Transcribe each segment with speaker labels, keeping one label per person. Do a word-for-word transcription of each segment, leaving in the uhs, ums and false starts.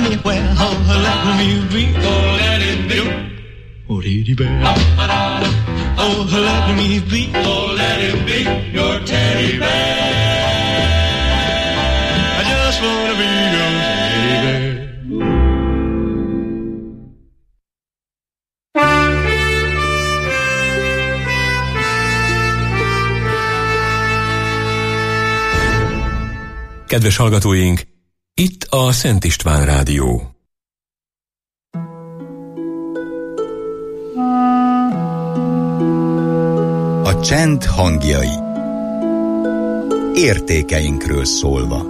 Speaker 1: anywhere. Oh, let me be. Oh, let it be. Oh, teddy bear. Oh, let me be. Oh, let it be your teddy bear. I just wanna be your teddy bear.
Speaker 2: Kedves hallgatóink, itt a Szent István Rádió.
Speaker 3: A csend hangjai. Értékeinkről szólva.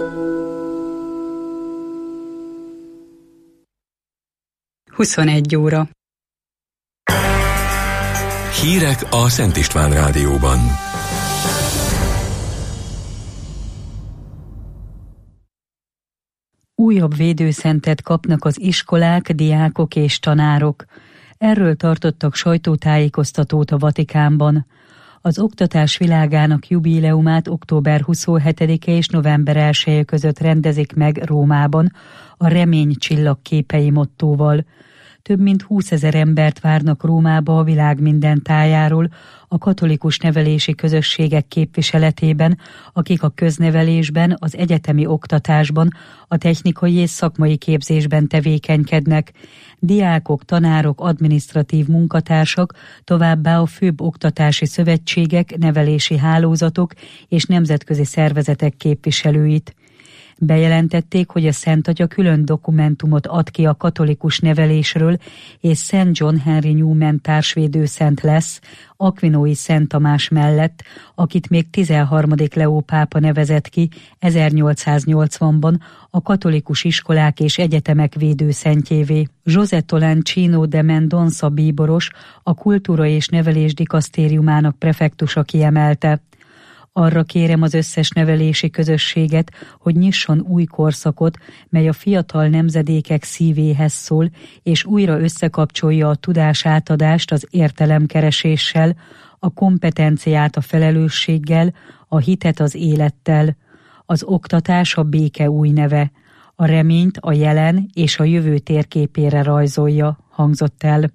Speaker 4: huszonegy óra.
Speaker 2: Hírek a Szent István Rádióban.
Speaker 4: Újabb védőszentet kapnak az iskolák, diákok és tanárok. Erről tartottak sajtótájékoztatót a Vatikánban. Az oktatás világának jubileumát október huszonhetedike és november elseje között rendezik meg Rómában a Remény csillag képei mottóval. Több mint húszezer embert várnak Rómába a világ minden tájáról, a katolikus nevelési közösségek képviseletében, akik a köznevelésben, az egyetemi oktatásban, a technikai és szakmai képzésben tevékenykednek. Diákok, tanárok, adminisztratív munkatársak, továbbá a főbb oktatási szövetségek, nevelési hálózatok és nemzetközi szervezetek képviselőit. Bejelentették, hogy a Szent Atya külön dokumentumot ad ki a katolikus nevelésről, és Szent John Henry Newman társvédőszent lesz, Aquinói Szent Tamás mellett, akit még tizenharmadik Leó pápa nevezett ki ezernyolcszáznyolcvanban a katolikus iskolák és egyetemek védőszentjévé. José Tolentino de Mendonça bíboros, a Kultúra és Nevelés dikasztériumának prefektusa kiemelte: arra kérem az összes nevelési közösséget, hogy nyisson új korszakot, mely a fiatal nemzedékek szívéhez szól, és újra összekapcsolja a tudásátadást az értelemkereséssel, a kompetenciát a felelősséggel, a hitet az élettel. Az oktatás a béke új neve, a reményt a jelen és a jövő térképére rajzolja, hangzott el.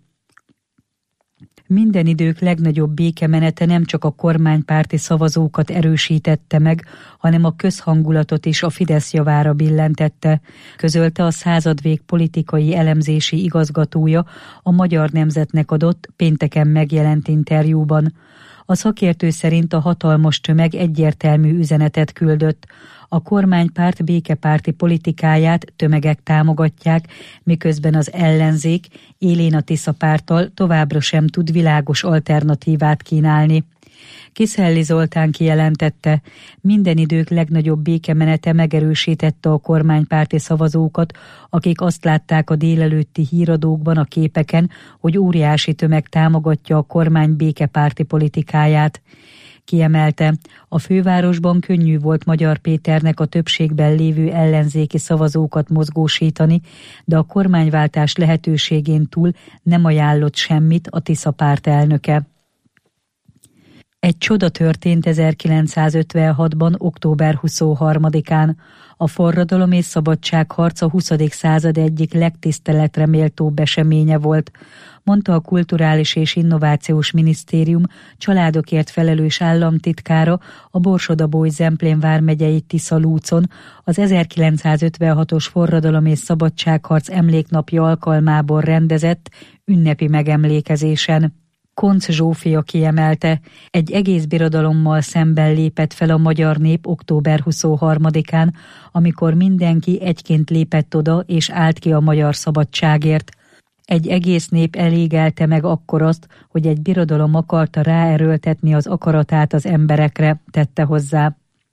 Speaker 4: Minden idők legnagyobb békemenete nem csak a kormánypárti szavazókat erősítette meg, hanem a közhangulatot is a Fidesz javára billentette, közölte a Századvég politikai elemzési igazgatója a Magyar Nemzetnek adott pénteken megjelent interjúban. A szakértő szerint a hatalmas tömeg egyértelmű üzenetet küldött. A kormánypárt békepárti politikáját tömegek támogatják, miközben az ellenzék élén a Tisza párttal továbbra sem tud világos alternatívát kínálni. Kisszelli Zoltán kijelentette, minden idők legnagyobb békemenete megerősítette a kormánypárti szavazókat, akik azt látták a délelőtti híradókban, a képeken, hogy óriási tömeg támogatja a kormány békepárti politikáját. Kiemelte, a fővárosban könnyű volt Magyar Péternek a többségben lévő ellenzéki szavazókat mozgósítani, de a kormányváltás lehetőségén túl nem ajánlott semmit a Tisza párt elnöke. Egy csoda történt ezerkilencszázötvenhatban. október huszonharmadikán. A forradalom és szabadságharc a huszadik század egyik legtiszteletre méltóbb eseménye volt, mondta a Kulturális és Innovációs Minisztérium családokért felelős államtitkára a Borsod-Abaúj-Zemplén vármegyei Tisza-Lúcon az ezerkilencszázötvenhatos forradalom és szabadságharc emléknapja alkalmából rendezett ünnepi megemlékezésen. Koncz Zsófia kiemelte, egy egész birodalommal szemben lépett fel a magyar nép október huszonharmadikán, amikor mindenki egyként lépett oda és állt ki a magyar szabadságért. Egy egész nép elégelte meg akkor azt, hogy egy birodalom akarta ráerőltetni az akaratát az emberekre, tette hozzá.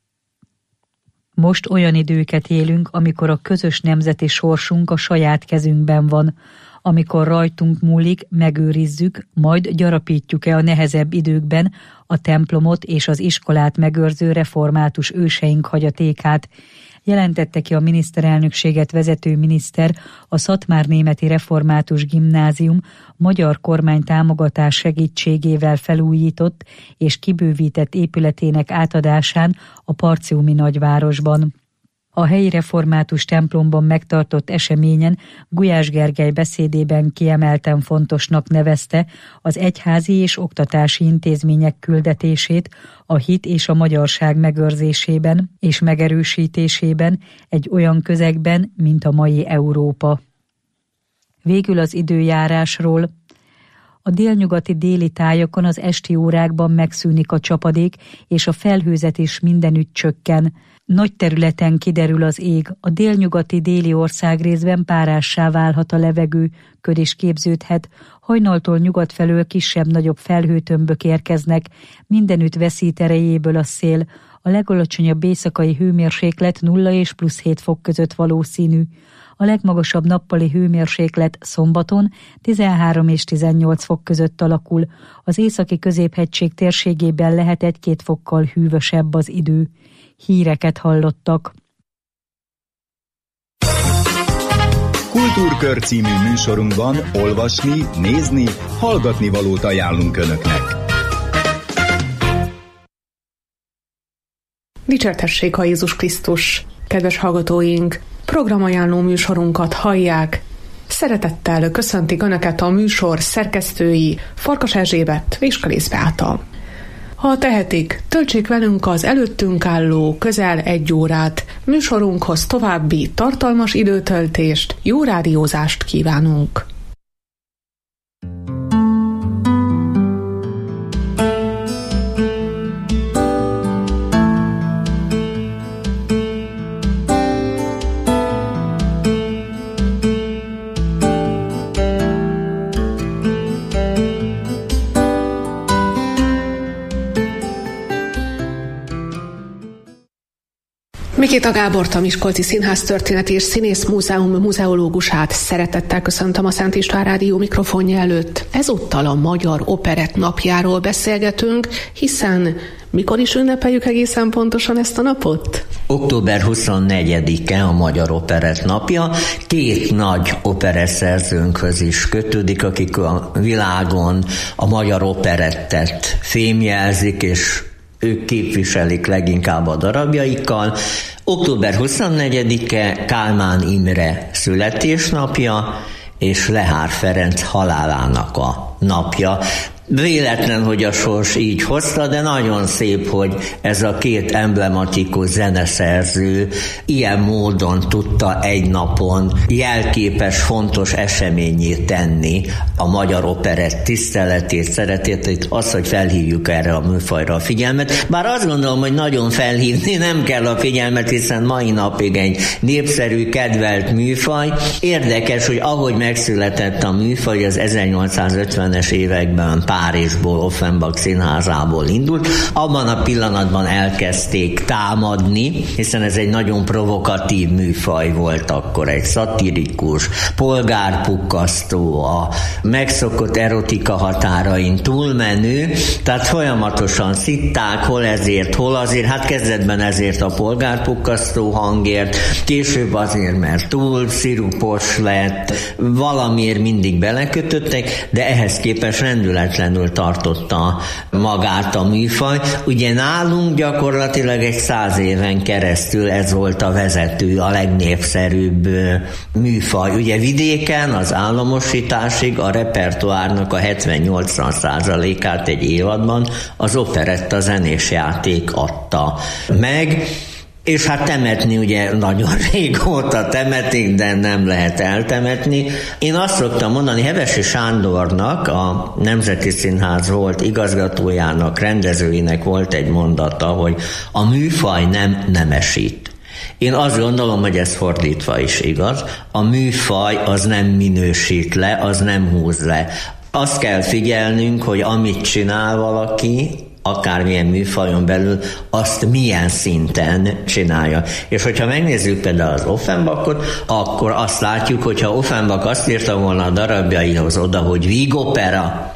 Speaker 4: Most olyan időket élünk, amikor a közös nemzeti sorsunk a saját kezünkben van, amikor rajtunk múlik, megőrizzük, majd gyarapítjuk-e a nehezebb időkben a templomot és az iskolát megőrző református őseink hagyatékát, jelentette ki a miniszterelnökséget vezető miniszter a Szatmárnémeti Református Gimnázium magyar kormány támogatás segítségével felújított és kibővített épületének átadásán a parciumi nagyvárosban. A helyi református templomban megtartott eseményen Gulyás Gergely beszédében kiemelten fontosnak nevezte az egyházi és oktatási intézmények küldetését a hit és a magyarság megőrzésében és megerősítésében egy olyan közegben, mint a mai Európa. Végül az időjárásról. A délnyugati déli tájakon az esti órákban megszűnik a csapadék, és a felhőzet is mindenütt csökken. Nagy területen kiderül az ég, a délnyugati déli országrészben párássá válhat a levegő, köd is képződhet, hajnaltól nyugat felől kisebb-nagyobb felhőtömbök érkeznek, mindenütt veszít erejéből a szél, a legalacsonyabb éjszakai hőmérséklet nulla és plusz hét fok között valószínű. A legmagasabb nappali hőmérséklet szombaton tizenhárom és tizennyolc fok között alakul, az északi középhegység térségében lehet egy-két fokkal hűvösebb az idő. Híreket hallottak.
Speaker 3: Kultúrkör című műsorunkban olvasni, nézni, hallgatni valót ajánlunk Önöknek.
Speaker 5: Dicsértessék a Jézus Krisztus! Kedves hallgatóink, programajánló műsorunkat hallják. Szeretettel köszöntik Önöket a műsor szerkesztői Farkas Erzsébet és Kalész Beáta. Ha tehetik, töltsék velünk az előttünk álló közel egy órát. Műsorunkhoz további tartalmas időtöltést, jó rádiózást kívánunk! Mikita Gábort, a Miskolci Színház Történet és Színész Múzeum muzeológusát szeretettel köszöntöm a Szent István Rádió mikrofonja előtt. Ezúttal a Magyar Operett napjáról beszélgetünk, hiszen mikor is ünnepeljük egészen pontosan ezt a napot?
Speaker 6: október huszonnegyedike a Magyar Operett napja. Két nagy opereszerzőnkhöz is kötődik, akik a világon a magyar operettet fémjelzik, és ők képviselik leginkább a darabjaikkal. október huszonnegyedike Kálmán Imre születésnapja, és Lehár Ferenc halálának a napja. Véletlen, hogy a sors így hozta, de nagyon szép, hogy ez a két emblematikus zeneszerző ilyen módon tudta egy napon jelképes, fontos eseményé tenni a magyar operett tiszteletét, szeretetét, az, hogy felhívjuk erre a műfajra a figyelmet. Bár azt gondolom, hogy nagyon felhívni nem kell a figyelmet, hiszen mai napig egy népszerű, kedvelt műfaj. Érdekes, hogy ahogy megszületett a műfaj, az ezernyolcszázötvenes években Párizsból, Offenbach színházából indult. Abban a pillanatban elkezdték támadni, hiszen ez egy nagyon provokatív műfaj volt akkor, egy szatirikus, polgárpukkasztó, a megszokott erotika határain túlmenő, tehát folyamatosan szitták, hol ezért, hol azért, hát kezdetben ezért a polgárpukkasztó hangért, később azért, mert túl szirupos lett, valamiért mindig belekötöttek, de ehhez képest rendületlenül tartotta magát a műfaj. Ugye nálunk gyakorlatilag egy száz éven keresztül ez volt a vezető, a legnépszerűbb műfaj. Ugye vidéken az államosításig a repertoárnak a hetven-nyolcvan százalékát egy évadban az operetta zenés játék adta meg, és hát temetni ugye nagyon régóta temetik, de nem lehet eltemetni. Én azt szoktam mondani, Hevesi Sándornak, a Nemzeti Színház volt igazgatójának, rendezőinek volt egy mondata, hogy a műfaj nem nemesít. Én azt gondolom, hogy ez fordítva is igaz. A műfaj az nem minősít le, az nem húz le. Azt kell figyelnünk, hogy amit csinál valaki, akármilyen műfajon belül, azt milyen szinten csinálja. És hogyha megnézzük például az Offenbachot, akkor azt látjuk, hogyha Offenbach azt írta volna a darabjaihoz oda, hogy vígopera,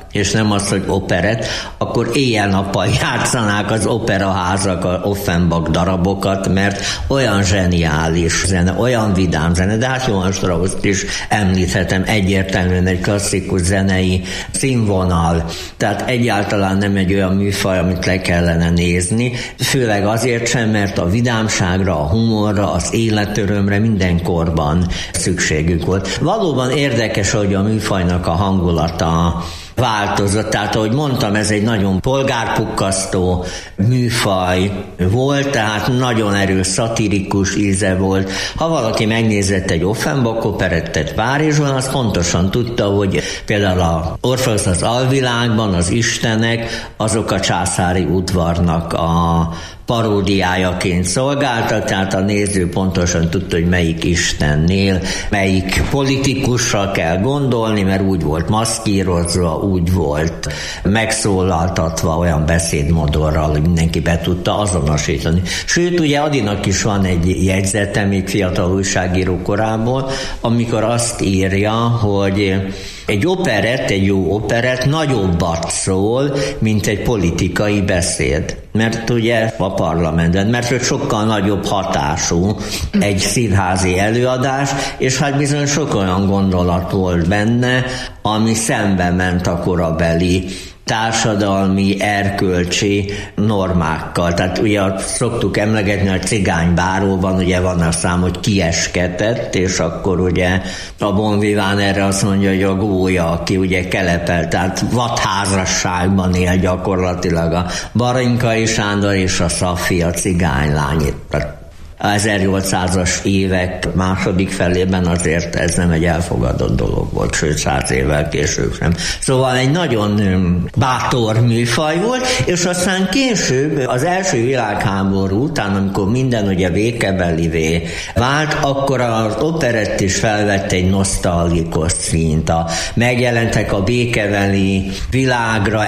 Speaker 6: és nem az, hogy operett, akkor éjjel-nappal játszanák az operaházak a Offenbach darabokat, mert olyan zseniális zene, olyan vidám zene, de hát Johann Strauss-t is említhetem, egyértelműen egy klasszikus zenei színvonal, tehát egyáltalán nem egy olyan műfaj, amit le kellene nézni, főleg azért sem, mert a vidámságra, a humorra, az életörömre minden korban szükségük volt. Valóban érdekes, hogy a műfajnak a hangulata változott. Tehát, ahogy mondtam, ez egy nagyon polgárpukkasztó műfaj volt, tehát nagyon erős szatirikus íze volt. Ha valaki megnézett egy Offenbach operettet Párizsban, az pontosan tudta, hogy például a Orpheus az alvilágban, az istenek, azok a császári udvarnak a paródiájaként szolgáltak, tehát a néző pontosan tudta, hogy melyik istennél, melyik politikussal kell gondolni, mert úgy volt maszkírozva, úgy volt megszólaltatva olyan beszédmodorral, hogy mindenki be tudta azonosítani. Sőt, ugye Adinak is van egy jegyzete, még fiatal újságíró korából, amikor azt írja, hogy egy operett, egy jó operett nagyobbat szól, mint egy politikai beszéd. Mert ugye a parlamentben, mert hogy sokkal nagyobb hatású egy színházi előadás, és hát bizony sok olyan gondolat volt benne, ami szembe ment a korabeli társadalmi, erkölcsi normákkal. Tehát ugye szoktuk emlegetni, a cigánybáróban ugye van a szám, hogy kiesketett, és akkor ugye a Bon Vivant erre azt mondja, hogy a gólya, aki ugye kelepel, tehát vadházasságban él gyakorlatilag a Barinkai Sándor és a Szafi, a cigánylány. ezernyolcszázas évek második felében azért ez nem egy elfogadott dolog volt, sőt száz évvel később sem. Szóval egy nagyon bátor műfaj volt, és aztán később az első világháború után, amikor minden ugye békebelivé vált, akkor az operett is felvette egy nosztalgikus színt. A, megjelentek a békebeli világra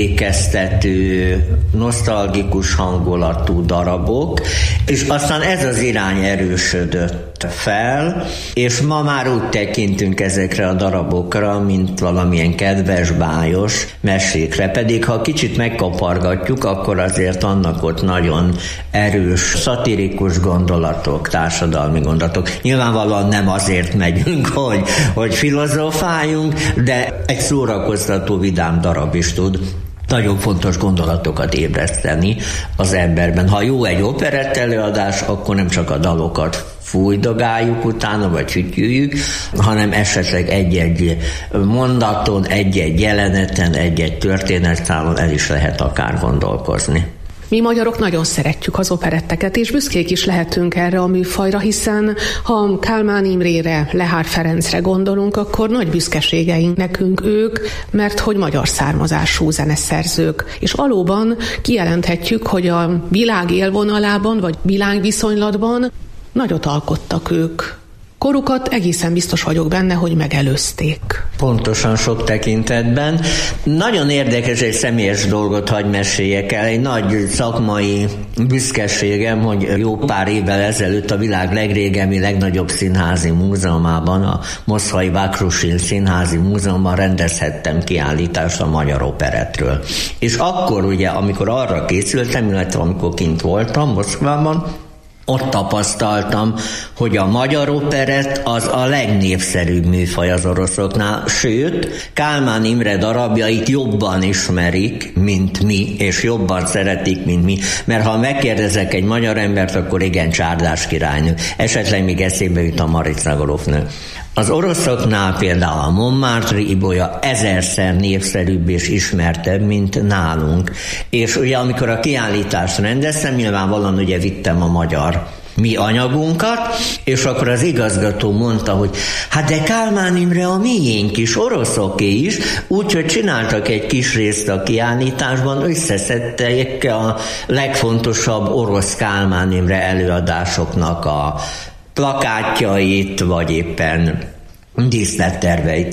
Speaker 6: emlékeztető, nosztalgikus hangulatú darabok, és aztán ez az irány erősödött fel, és ma már úgy tekintünk ezekre a darabokra, mint valamilyen kedves, bájos mesékre, pedig ha kicsit megkapargatjuk, akkor azért vannak ott nagyon erős, szatirikus gondolatok, társadalmi gondolatok. Nyilvánvalóan nem azért megyünk, hogy, hogy filozofáljunk, de egy szórakoztató, vidám darab is tud nagyon fontos gondolatokat ébreszteni az emberben. Ha jó egy operett előadás, akkor nem csak a dalokat fújdogáljuk utána, vagy fütyüljük, hanem esetleg egy-egy mondaton, egy-egy jeleneten, egy-egy történetszámon el is lehet akár gondolkozni.
Speaker 5: Mi magyarok nagyon szeretjük az operetteket, és büszkék is lehetünk erre a műfajra, hiszen ha Kálmán Imrére, Lehár Ferencre gondolunk, akkor nagy büszkeségeink nekünk ők, mert hogy magyar származású zeneszerzők. És valóban kijelenthetjük, hogy a világ élvonalában, vagy világviszonylatban nagyot alkottak ők. Korukat egészen biztos vagyok benne, hogy megelőzték.
Speaker 6: Pontosan sok tekintetben. Nagyon érdekes, egy személyes dolgot hagy meséljek el. Egy nagy szakmai büszkeségem, hogy jó pár évvel ezelőtt a világ legrégebbi, legnagyobb színházi múzeumában, a Moszkvai Vakrusin Színházi Múzeumban rendezhettem kiállítást a magyar operettről. És akkor ugye, amikor arra készültem, illetve amikor kint voltam Moszkvában, ott tapasztaltam, hogy a magyar operett az a legnépszerűbb műfaj az oroszoknál, sőt, Kálmán Imre darabjait jobban ismerik, mint mi, és jobban szeretik, mint mi, mert ha megkérdezek egy magyar embert, akkor igen, Csárdás királynő, esetleg még eszébe jut a Marica grófnő. Az oroszoknál például a Montmartre ibolya ezerszer népszerűbb és ismertebb, mint nálunk. És ugye amikor a kiállítást rendeztem, nyilvánvalóan ugye vittem a magyar mi anyagunkat, és akkor az igazgató mondta, hogy hát de Kálmán Imre a miénk is, oroszoké is, úgyhogy csináltak egy kis részt a kiállításban, összeszedtek a legfontosabb orosz Kálmán Imre előadásoknak a plakátjait, vagy éppen díszletterveit.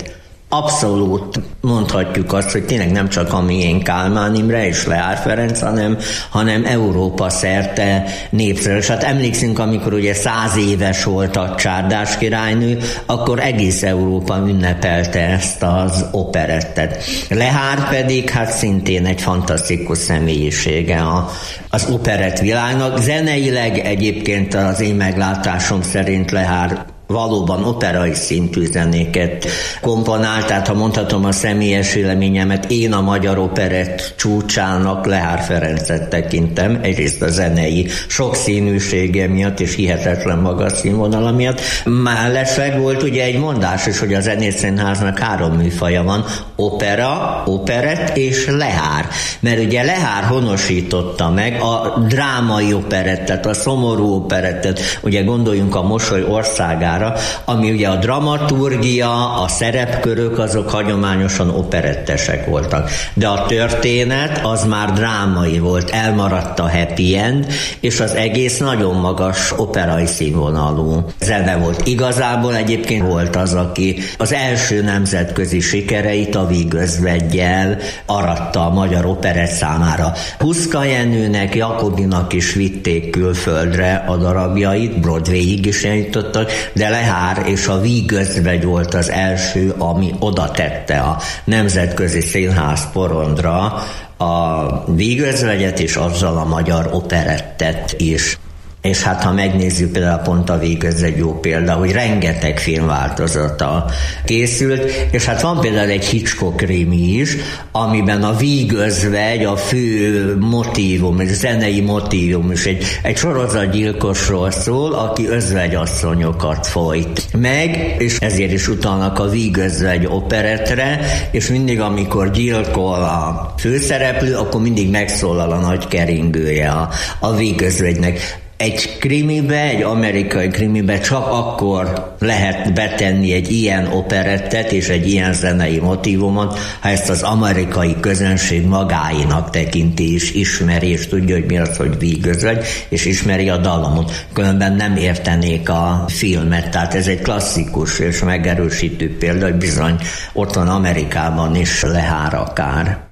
Speaker 6: abszolút mondhatjuk azt, hogy tényleg nem csak a miénk Kálmán Imre és Lehár Ferenc, hanem, hanem Európa szerte népszerű. És hát emlékszünk, amikor ugye száz éves volt a Csárdás királynő, akkor egész Európa ünnepelte ezt az operettet. Lehár pedig hát szintén egy fantasztikus személyisége a, az operett világnak. Zeneileg egyébként az én meglátásom szerint Lehár valóban operai szintű zenéket komponál, tehát ha mondhatom a személyes véleményemet, én a magyar operett csúcsának Lehár Ferencet tekintem, egyrészt a zenei sokszínűsége miatt és hihetetlen magas színvonala miatt. Mellesleg volt ugye egy mondás is, hogy a Zenészszínháznak három műfaja van, opera, operett és Lehár. Mert ugye Lehár honosította meg a drámai operettet, a szomorú operettet, ugye gondoljunk a Mosoly országára, ami ugye a dramaturgia, a szerepkörök, azok hagyományosan operettesek voltak. De a történet az már drámai volt, elmaradt a happy end, és az egész nagyon magas operai színvonalú zene volt. Igazából egyébként volt az, aki az első nemzetközi sikereit a Víg Özveggyel aratta a magyar operett számára. Huszka Jenőnek, Jakobinak is vitték külföldre a darabjait, Broadwayig is eljutottak, de Lehár és a Víg Özvegy volt az első, ami oda tette a Nemzetközi Színház porondra a Víg Özvegyet és azzal a magyar operettet is. És hát ha megnézzük, például pont a Víg Özvegy jó példa, hogy rengeteg filmváltozata készült, és hát van például egy Hitchcock krimi is, amiben a Víg Özvegy a fő motívum, egy zenei motívum is egy, egy sorozatgyilkosról szól, aki özvegyasszonyokat folyt meg, és ezért is utalnak a Víg Özvegy operetre, és mindig amikor gyilkol a főszereplő, akkor mindig megszólal a nagy keringője a, a Víg Özvegynek. Egy krimibe, egy amerikai krimibe csak akkor lehet betenni egy ilyen operettet és egy ilyen zenei motívumot, ha ezt az amerikai közönség magáinak tekinti és ismeri, és tudja, hogy mi az, hogy Víg Özvegy, és ismeri a dallamot. Különben nem értenék a filmet, tehát ez egy klasszikus és megerősítő példa, hogy bizony ott van Amerikában is Lehár akár.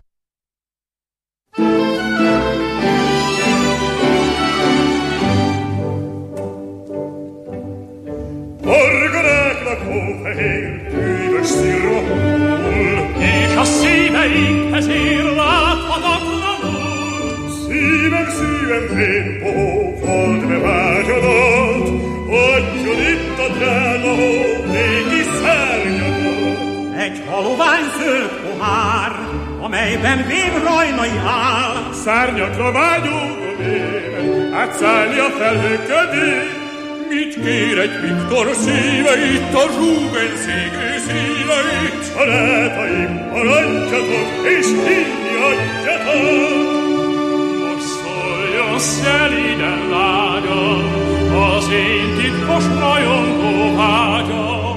Speaker 7: Orgonáknak hófehér, hűvös szirma hull, és a szíveinkhez ér láthatatlanul. Szívem, szívem, fén pófold be vágyadat, adjon itt a drága hó, néki szárnyadat. Egy halovány zöld pohár, amelyben vén rajnai áll. Szárnyakra vágyódom én, átszállni a felhőködén. Mit kér egy Viktor szíve, itt a Zsúgenszégrő szívei? Családaim, maradjatok, és hinni adjatok! Most szóljon szelíden lágyam, az én titkos rajongó vágyam.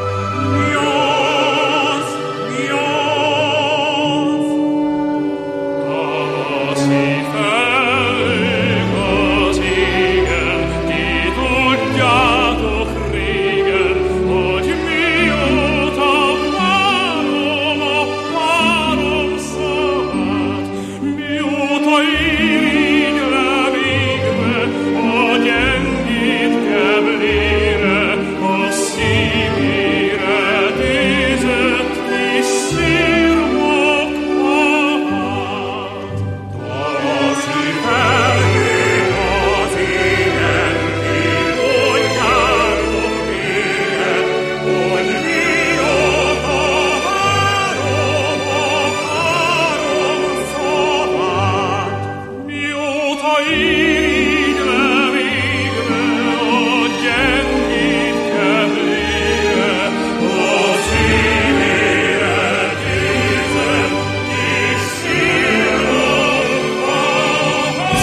Speaker 7: Nyolc, nyolc, tavaszi felhők az égen, tudjátok régen, hogy mióta várom a három szavát, mióta irigylem égve a gyengét keblére, a szívére nézett kis szirmok havát. Tavaszi felhők az égen, tudjátok régen, hogy mióta várom a három szavát, mióta irigylem égve a gyengét keblére, a szívére nézett kis szirmok havát.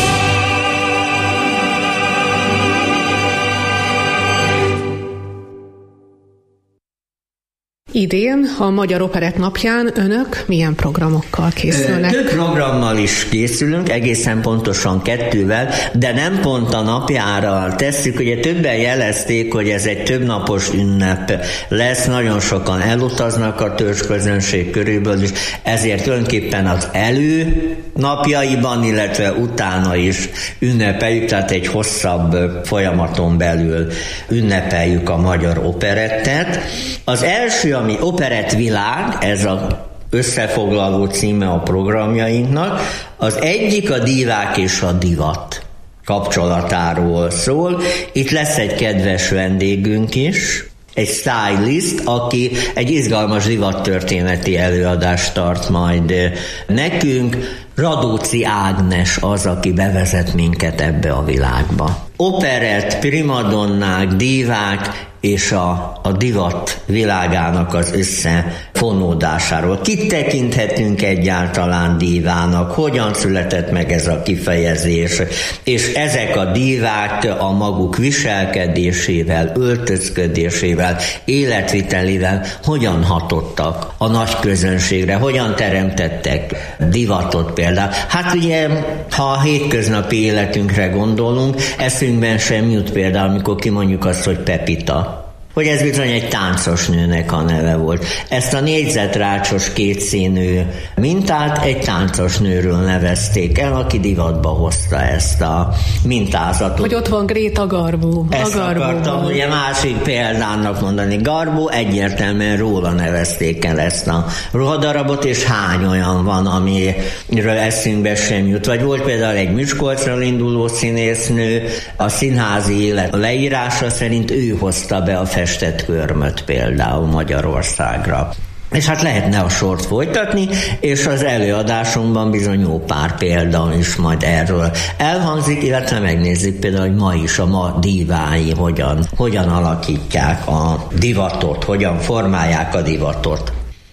Speaker 5: idén, a Magyar Operett napján önök milyen programokkal készülnek?
Speaker 6: Több programmal is készülünk, egészen pontosan kettővel, de nem pont a napjára tesszük. Ugye többen jelezték, hogy ez egy többnapos ünnep lesz, nagyon sokan elutaznak a törzsközönség körülbelül is, ezért tulajdonképpen az elő napjaiban, illetve utána is ünnepeljük, tehát egy hosszabb folyamaton belül ünnepeljük a Magyar Operettet. Az első, ami Operettvilág, ez a összefoglaló címe a programjainknak, az egyik a dívák és a divat kapcsolatáról szól. Itt lesz egy kedves vendégünk is, egy stylist, aki egy izgalmas divattörténeti előadást tart majd nekünk. Radóci Ágnes az, aki bevezet minket ebbe a világba. Operett, primadonnák, dívák és a, a divat világának az összefonódásáról. Kit tekinthetünk egyáltalán dívának, hogyan született meg ez a kifejezés, és ezek a dívák a maguk viselkedésével, öltözködésével, életvitelével hogyan hatottak a nagy közönségre, hogyan teremtettek divatot például. Hát ugye, ha a hétköznapi életünkre gondolunk, eszünkben sem jut például, amikor kimondjuk azt, hogy Pepita, hogy ez bizony egy táncos nőnek a neve volt. Ezt a négyzetrácsos kétszínű mintát egy táncos nőről nevezték el, aki divatba hozta ezt a mintázatot.
Speaker 5: Hogy ott van Gréta Garbo.
Speaker 6: Ezt
Speaker 5: a
Speaker 6: akartam ugye másik példának mondani. Garbo, egyértelműen róla nevezték el ezt a ruhadarabot, és hány olyan van, amiről eszünkbe sem jut. Vagy volt például egy Miskolcról induló színésznő, a színházi élet leírása szerint ő hozta be a festett körmöt például Magyarországra. És hát lehetne a sort folytatni, és az előadásunkban bizony jó pár példa is majd erről elhangzik, illetve megnézzük például, hogy ma is a ma dívái hogyan, hogyan alakítják a divatot, hogyan formálják a divatot.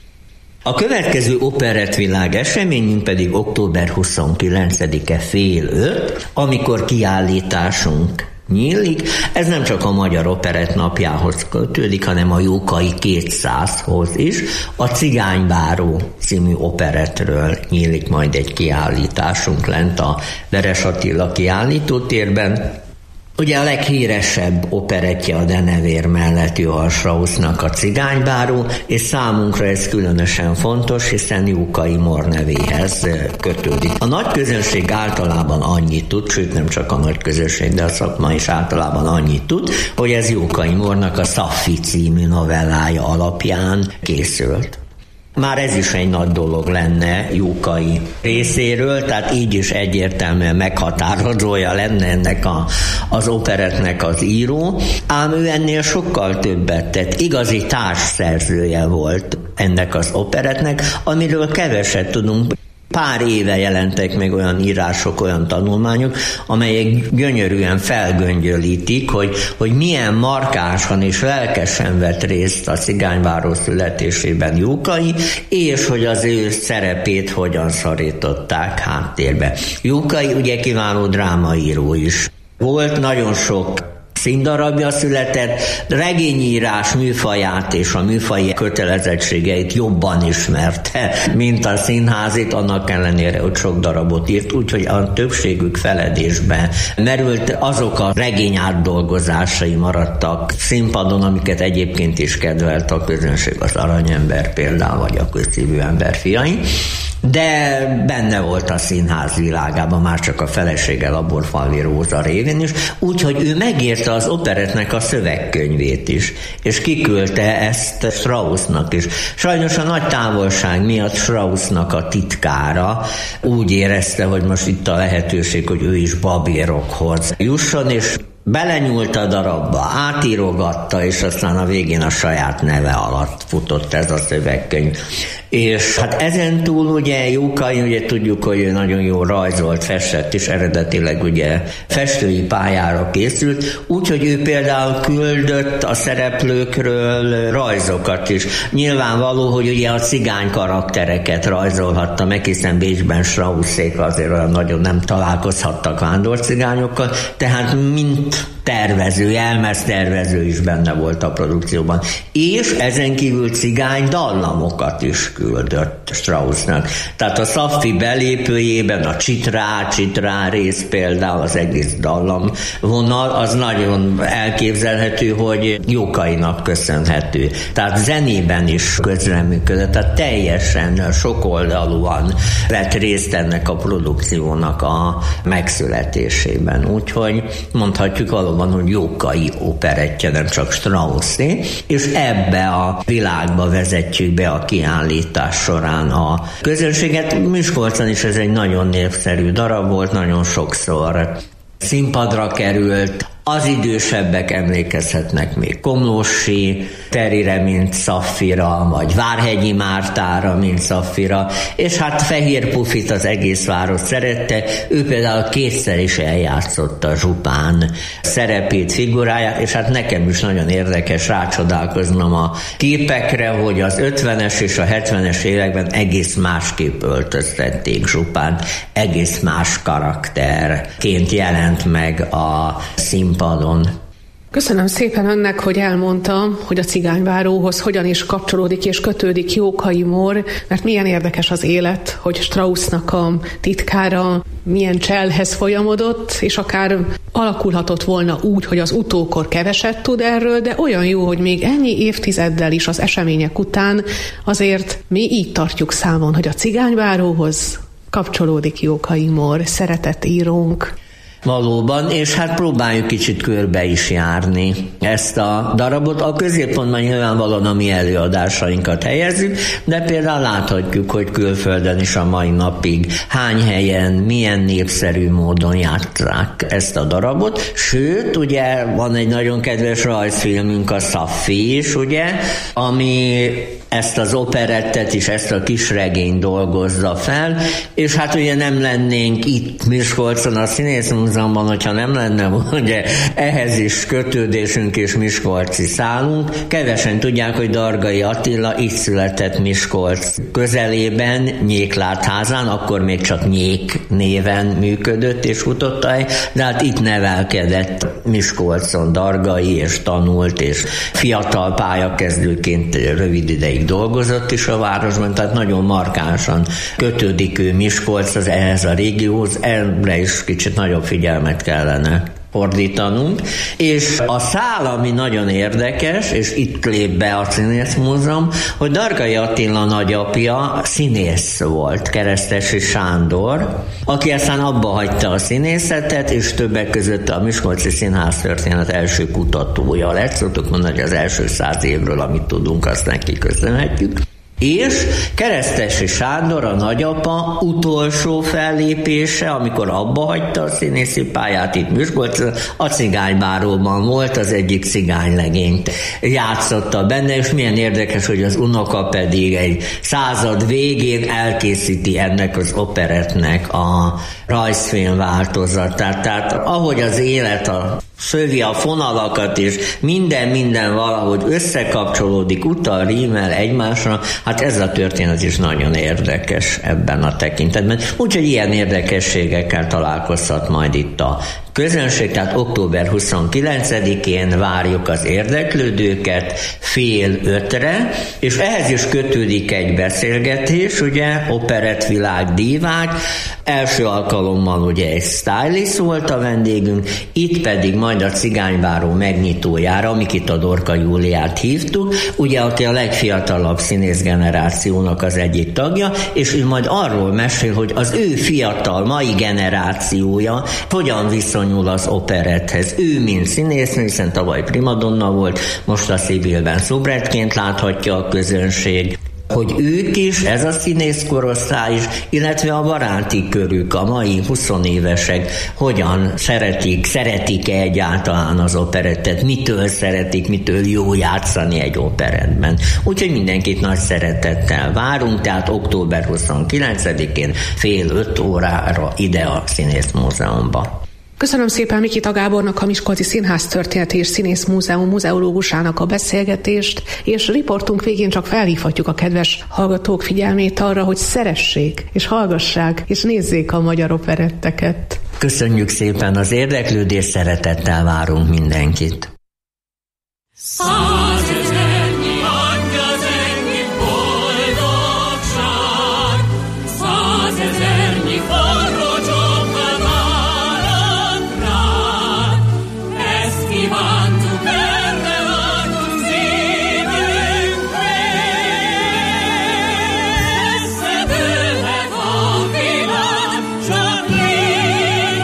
Speaker 6: A következő Operettvilág eseményünk pedig október huszonkilencedike fél öt, amikor kiállításunk nyílik. Ez nem csak a Magyar Operett napjához kötődik, hanem a Jókai kétszázhoz is. A Cigánybáró című operettről nyílik majd egy kiállításunk lent a Veres Attila kiállítótérben. Ugye a leghíresebb operettje a Denevér mellett Johann Straussnak a Cigánybáró, és számunkra ez különösen fontos, hiszen Jókai Mór nevéhez kötődik. A nagy közönség általában annyit tud, sőt nem csak a nagy közönség, de a szakma is általában annyit tud, hogy ez Jókai Mórnak a Szaffi című novellája alapján készült. Már ez is egy nagy dolog lenne Jókai részéről, tehát így is egyértelműen meghatározója lenne ennek a, az operettnek az író, ám ő ennél sokkal többet tett, igazi társszerzője volt ennek az operettnek, amiről keveset tudunk. Pár éve jelentek meg olyan írások, olyan tanulmányok, amelyek gyönyörűen felgöngyölítik, hogy, hogy milyen markánsan és lelkesen vett részt a Cigánybáró születésében Jókai, és hogy az ő szerepét hogyan szorították háttérbe. Jókai ugye kiváló drámaíró is volt, nagyon sok színdarabja született, regényírás műfaját és a műfaji kötelezettségeit jobban ismerte, mint a színházit, annak ellenére, hogy sok darabot írt, úgyhogy a többségük feledésbe merült, azok a regény átdolgozásai maradtak színpadon, amiket egyébként is kedvelt a közönség, az Aranyember például, vagy a Közszívű ember fiai. De benne volt a színház világában, már csak a felesége Laborfalvi Róza révén is, úgyhogy ő megírta az operettnek a szövegkönyvét is, és kiküldte ezt Straussnak is. Sajnos a nagy távolság miatt Straussnak a titkára úgy érezte, hogy most itt a lehetőség, hogy ő is babérokhoz jusson, és belenyúlt a darabba, átírogatta, és aztán a végén a saját neve alatt futott ez a szövegkönyv. És hát ezen túl ugye Jókai, ugye tudjuk, hogy ő nagyon jó rajzolt, festett, és eredetileg ugye festői pályára készült, úgyhogy ő például küldött a szereplőkről rajzokat is. Nyilvánvaló, hogy ugye a cigány karaktereket rajzolhatta meg, hiszen Bécsben Straussék azért olyan nagyon nem találkozhattak vándorcigányokkal, tehát mint tervező, jelmeztervező is benne volt a produkcióban. És ezen kívül cigány dallamokat is küldött Straussnak. Tehát a Szaffi belépőjében a Csitrá, Csitrá rész például, az egész dallamvonal, az nagyon elképzelhető, hogy Jókainak köszönhető. Tehát zenében is közreműködött, tehát teljesen sokoldalúan vett részt ennek a produkciónak a megszületésében. Úgyhogy mondhatjuk valóban, hogy Jókai operettje, nem csak Straussé, és ebbe a világba vezetjük be a kiállítás során a közönséget. Miskolcon is ez egy nagyon népszerű darab volt, nagyon sokszor színpadra került. Az idősebbek emlékezhetnek még Komlósi Terire, mint Szaffira, vagy Várhegyi Mártára, mint Szaffira, és hát Fehér Pufit az egész város szerette, ő például kétszer is eljátszotta Zsupán szerepét, figuráját, és hát nekem is nagyon érdekes rácsodálkoznom a képekre, hogy az ötvenes és a hetvenes években egész másképp öltöztették Zsupánt, egész más karakterként jelent meg a színpadon. Padon.
Speaker 5: Köszönöm szépen önnek, hogy elmondtam, hogy a Cigányváróhoz hogyan is kapcsolódik és kötődik Jókai Mór, mert milyen érdekes az élet, hogy Straussnak a titkára milyen cselhez folyamodott, és akár alakulhatott volna úgy, hogy az utókor keveset tud erről, de olyan jó, hogy még ennyi évtizeddel is az események után azért mi így tartjuk számon, hogy a Cigányváróhoz kapcsolódik Jókai Mór, szeretett írónk.
Speaker 6: Valóban, és hát próbáljuk kicsit körbe is járni ezt a darabot. A középpontban nyilvánvalóan a mi előadásainkat helyezzük, de például láthatjuk, hogy külföldön is a mai napig hány helyen, milyen népszerű módon játsszák ezt a darabot. Sőt, ugye van egy nagyon kedves rajzfilmünk, a Szaffi is, ugye, ami ezt az operettet is, ezt a kisregényt dolgozza fel, és hát ugye nem lennénk itt Miskolcon a Színész Múzeumban, hogyha nem lenne ugye ehhez is kötődésünk és miskolci szálunk. Kevesen tudják, hogy Dargai Attila itt született Miskolc közelében, Nyéklátházán, akkor még csak Nyék néven működött és futott a hely, de hát itt nevelkedett Miskolcon Dargai, és tanult, és fiatal pályakezdőként rövid ideig dolgozott is a városban, tehát nagyon markánsan kötődik ő Miskolchoz, ehhez a régióhoz, erre is kicsit nagyobb figyelmet kellene fordítanunk, és a szál, ami nagyon érdekes, és itt lép be a Színész Múzeum, hogy Dargai Attila nagyapja színész volt, Keresztesi Sándor, aki aztán abba hagyta a színészetet, és többek között a miskolci színház történet első kutatója lett, szoktuk mondani, hogy az első száz évről, amit tudunk, azt neki köszönhetjük. És Keresztesi Sándor, a nagyapa utolsó fellépése, amikor abba hagyta a színészi pályát itt Miskolcon, a Cigánybáróban volt, az egyik cigánylegényt játszotta benne, és milyen érdekes, hogy az unoka pedig egy század végén elkészíti ennek az operettnek a rajzfilm változatát. Tehát ahogy az élet a szövi a fonalakat, és minden-minden valahogy összekapcsolódik, utal, rímel egymásra, hát ez a történet is nagyon érdekes ebben a tekintetben. Úgyhogy ilyen érdekességekkel találkozhat majd itt a közönség, tehát október huszonkilencedikén várjuk az érdeklődőket fél ötre, és ehhez is kötődik egy beszélgetés, ugye, operettvilág dívák, első alkalommal ugye egy stylist volt a vendégünk, itt pedig majd a Cigánybáró megnyitójára, Mikita Dorka Júliát hívtuk, ugye, aki a legfiatalabb színész generációnak az egyik tagja, és ő majd arról mesél, hogy az ő fiatal mai generációja hogyan viszonyul az operetthez. Ő, mint színésznő, hiszen tavaly primadonna volt, most a Szibilben szobrettként láthatja a közönség, hogy ők is, ez a színészkorosztály is, illetve a baráti körük, a mai huszonévesek hogyan szeretik, szeretik-e egyáltalán az operettet, mitől szeretik, mitől jó játszani egy operettben. Úgyhogy mindenkit nagy szeretettel várunk, tehát október huszonkilencedikén fél öt órára ide a Színész Múzeumba.
Speaker 5: Köszönöm szépen Mikita Gábornak, a Miskolci Színház Történeti és Színész Múzeum muzeológusának a beszélgetést, és riportunk végén csak felhívhatjuk a kedves hallgatók figyelmét arra, hogy szeressék, és hallgassák, és nézzék a magyar operetteket.
Speaker 6: Köszönjük szépen az érdeklődést, szeretettel várunk mindenkit.
Speaker 7: Százezernyi angyazernyi boldogság, százezernyi forró csókkal várnak rád. Ezt kívántuk, erre adunk szívünkre. Összedőlhet a világ, csak légy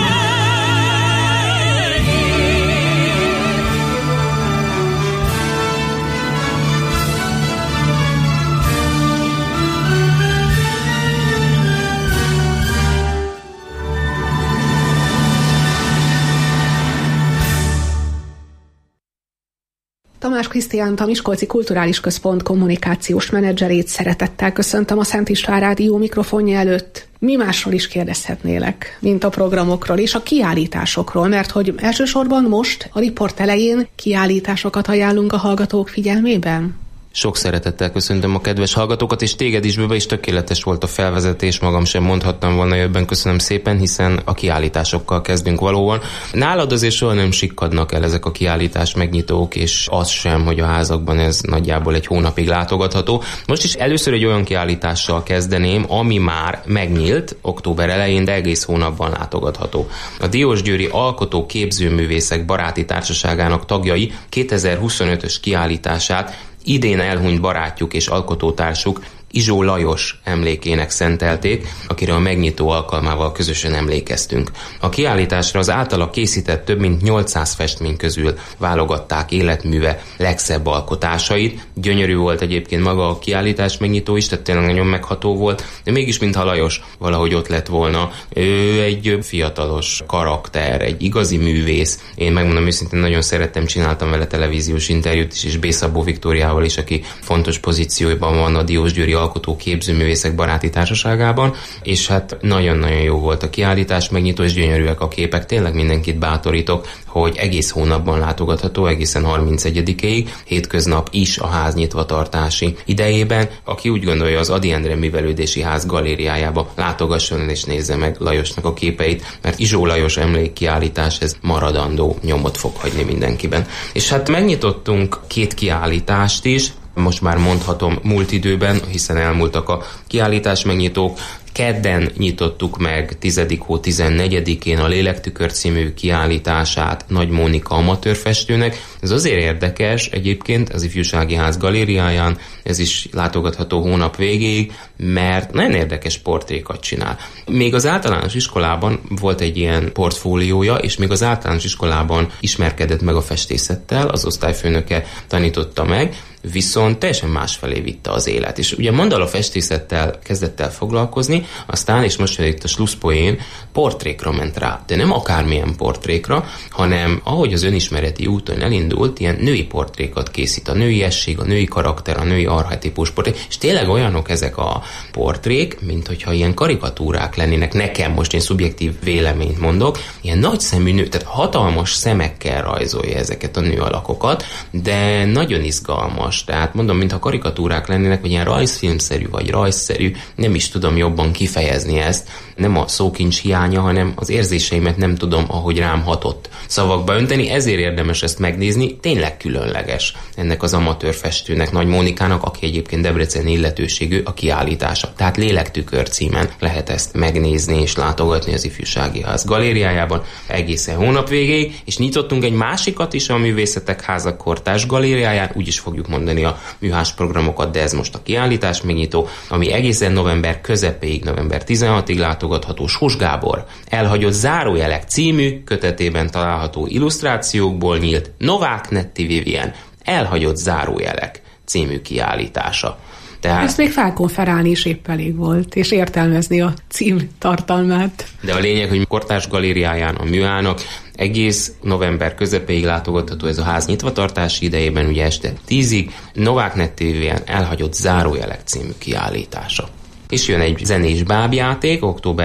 Speaker 5: Tamás Krisztiánt, a Miskolci Kulturális Központ kommunikációs menedzserét szeretettel köszöntöm a Szent István Rádió mikrofonja előtt. Mi másról is kérdezhetnélek, mint a programokról és a kiállításokról, mert hogy elsősorban most a riport elején kiállításokat ajánlunk a hallgatók figyelmében?
Speaker 8: Sok szeretettel köszöntöm a kedves hallgatókat, és téged is, Böbe, is tökéletes volt a felvezetés, magam sem mondhattam volna jobban, köszönöm szépen, hiszen a kiállításokkal kezdünk valóban. Nálad azért soha nem sikkadnak el ezek a kiállítás megnyitók, és az sem, hogy a házakban ez nagyjából egy hónapig látogatható. Most is először egy olyan kiállítással kezdeném, ami már megnyílt október elején, de egész hónapban látogatható. A Diósgyőri Alkotó Képzőművészek Baráti Társaságának tagjai kétezer-huszonötös kiállítását idén elhunyt barátjuk és alkotótársuk Izsó Lajos emlékének szentelték, akire a megnyitó alkalmával közösen emlékeztünk. A kiállításra az általa készített több mint nyolcszáz festmény közül válogatták életműve legszebb alkotásait. Gyönyörű volt egyébként maga a kiállítás megnyitó is, tehát tényleg nagyon megható volt, de mégis mintha Lajos valahogy ott lett volna. Ő egy fiatalos karakter, egy igazi művész. Én megmondom őszintén, nagyon szerettem, csináltam vele televíziós interjút is, és B. Szabó Viktóriával is, aki fontos pozícióban van a Diósgyőri Alkotó Képzőművészek Baráti Társaságában, és hát nagyon-nagyon jó volt a kiállítás, megnyitó, és gyönyörűek a képek. Tényleg mindenkit bátorítok, hogy egész hónapban látogatható, egészen harmincegyedikéig, hétköznap is a ház nyitvatartási idejében. Aki úgy gondolja, az Ady Endre Művelődési Ház galériájába látogasson és nézze meg Lajosnak a képeit, mert Izsó Lajos emlékkiállítás, ez maradandó nyomot fog hagyni mindenkiben. És hát megnyitottunk két kiállítást is, most már mondhatom múlt időben, hiszen elmúltak a kiállítás megnyitók. Kedden nyitottuk meg tizedik hó tizennegyedikén a Lélektükör című kiállítását Nagy Mónika amatőrfestőnek. Ez azért érdekes egyébként az Ifjúsági Ház galériáján, ez is látogatható hónap végéig, mert nagyon érdekes portrékat csinál. Még az általános iskolában volt egy ilyen portfóliója, és még az általános iskolában ismerkedett meg a festészettel, az osztályfőnöke tanította meg, viszont teljesen másfelé vitte az élet. És ugye mandala festészettel kezdett el foglalkozni, aztán, és most jön itt a slusszpoén, portrékra ment rá. De nem akármilyen portrékra, hanem ahogy az önismereti úton elindult, ilyen női portrékat készít. A nőiesség, a női karakter, a női archetípus portré, és tényleg olyanok ezek a portrék, mint hogyha ilyen karikatúrák lennének. Nekem most én szubjektív véleményt mondok, ilyen nagy szemű nő, tehát hatalmas szemekkel rajzolja ezeket a nőalakokat, de nagyon izgalmas. Tehát mondom, mintha karikatúrák lennének, vagy ilyen rajzfilmszerű, vagy rajzszerű, nem is tudom jobban kifejezni ezt. Nem a szókincs hiánya, hanem az érzéseimet nem tudom, ahogy rám hatott szavakba önteni, ezért érdemes ezt megnézni, tényleg különleges ennek az amatőr festőnek, Nagy Mónikának, aki egyébként debreceni illetőségű, a kiállítása. Tehát Lélektükör címen lehet ezt megnézni és látogatni az Ifjúsági Ház galériájában egészen hónap végéig, és nyitottunk egy másikat is a Művészetek Háza Kortárs galériáján, úgy is fogjuk mondani a műhás programokat, de ez most a kiállítás megnyitó, ami egészen november közepéig, november tizenhatodikáig látogatható. Sós Gábor Elhagyott zárójelek című kötetében található illusztrációkból nyílt Novák Netti Vivien Elhagyott zárójelek című kiállítása. Tehát... Ezt
Speaker 5: még felkonferálni is épp elég volt, és értelmezni a cím tartalmát.
Speaker 8: De a lényeg, hogy Kortárs galériáján a műának egész november közepéig látogatható ez a ház nyitvatartási idejében, ugye este tízig, Novák Netti Vivien Elhagyott zárójelek című kiállítása. És jön egy zenés bábjáték október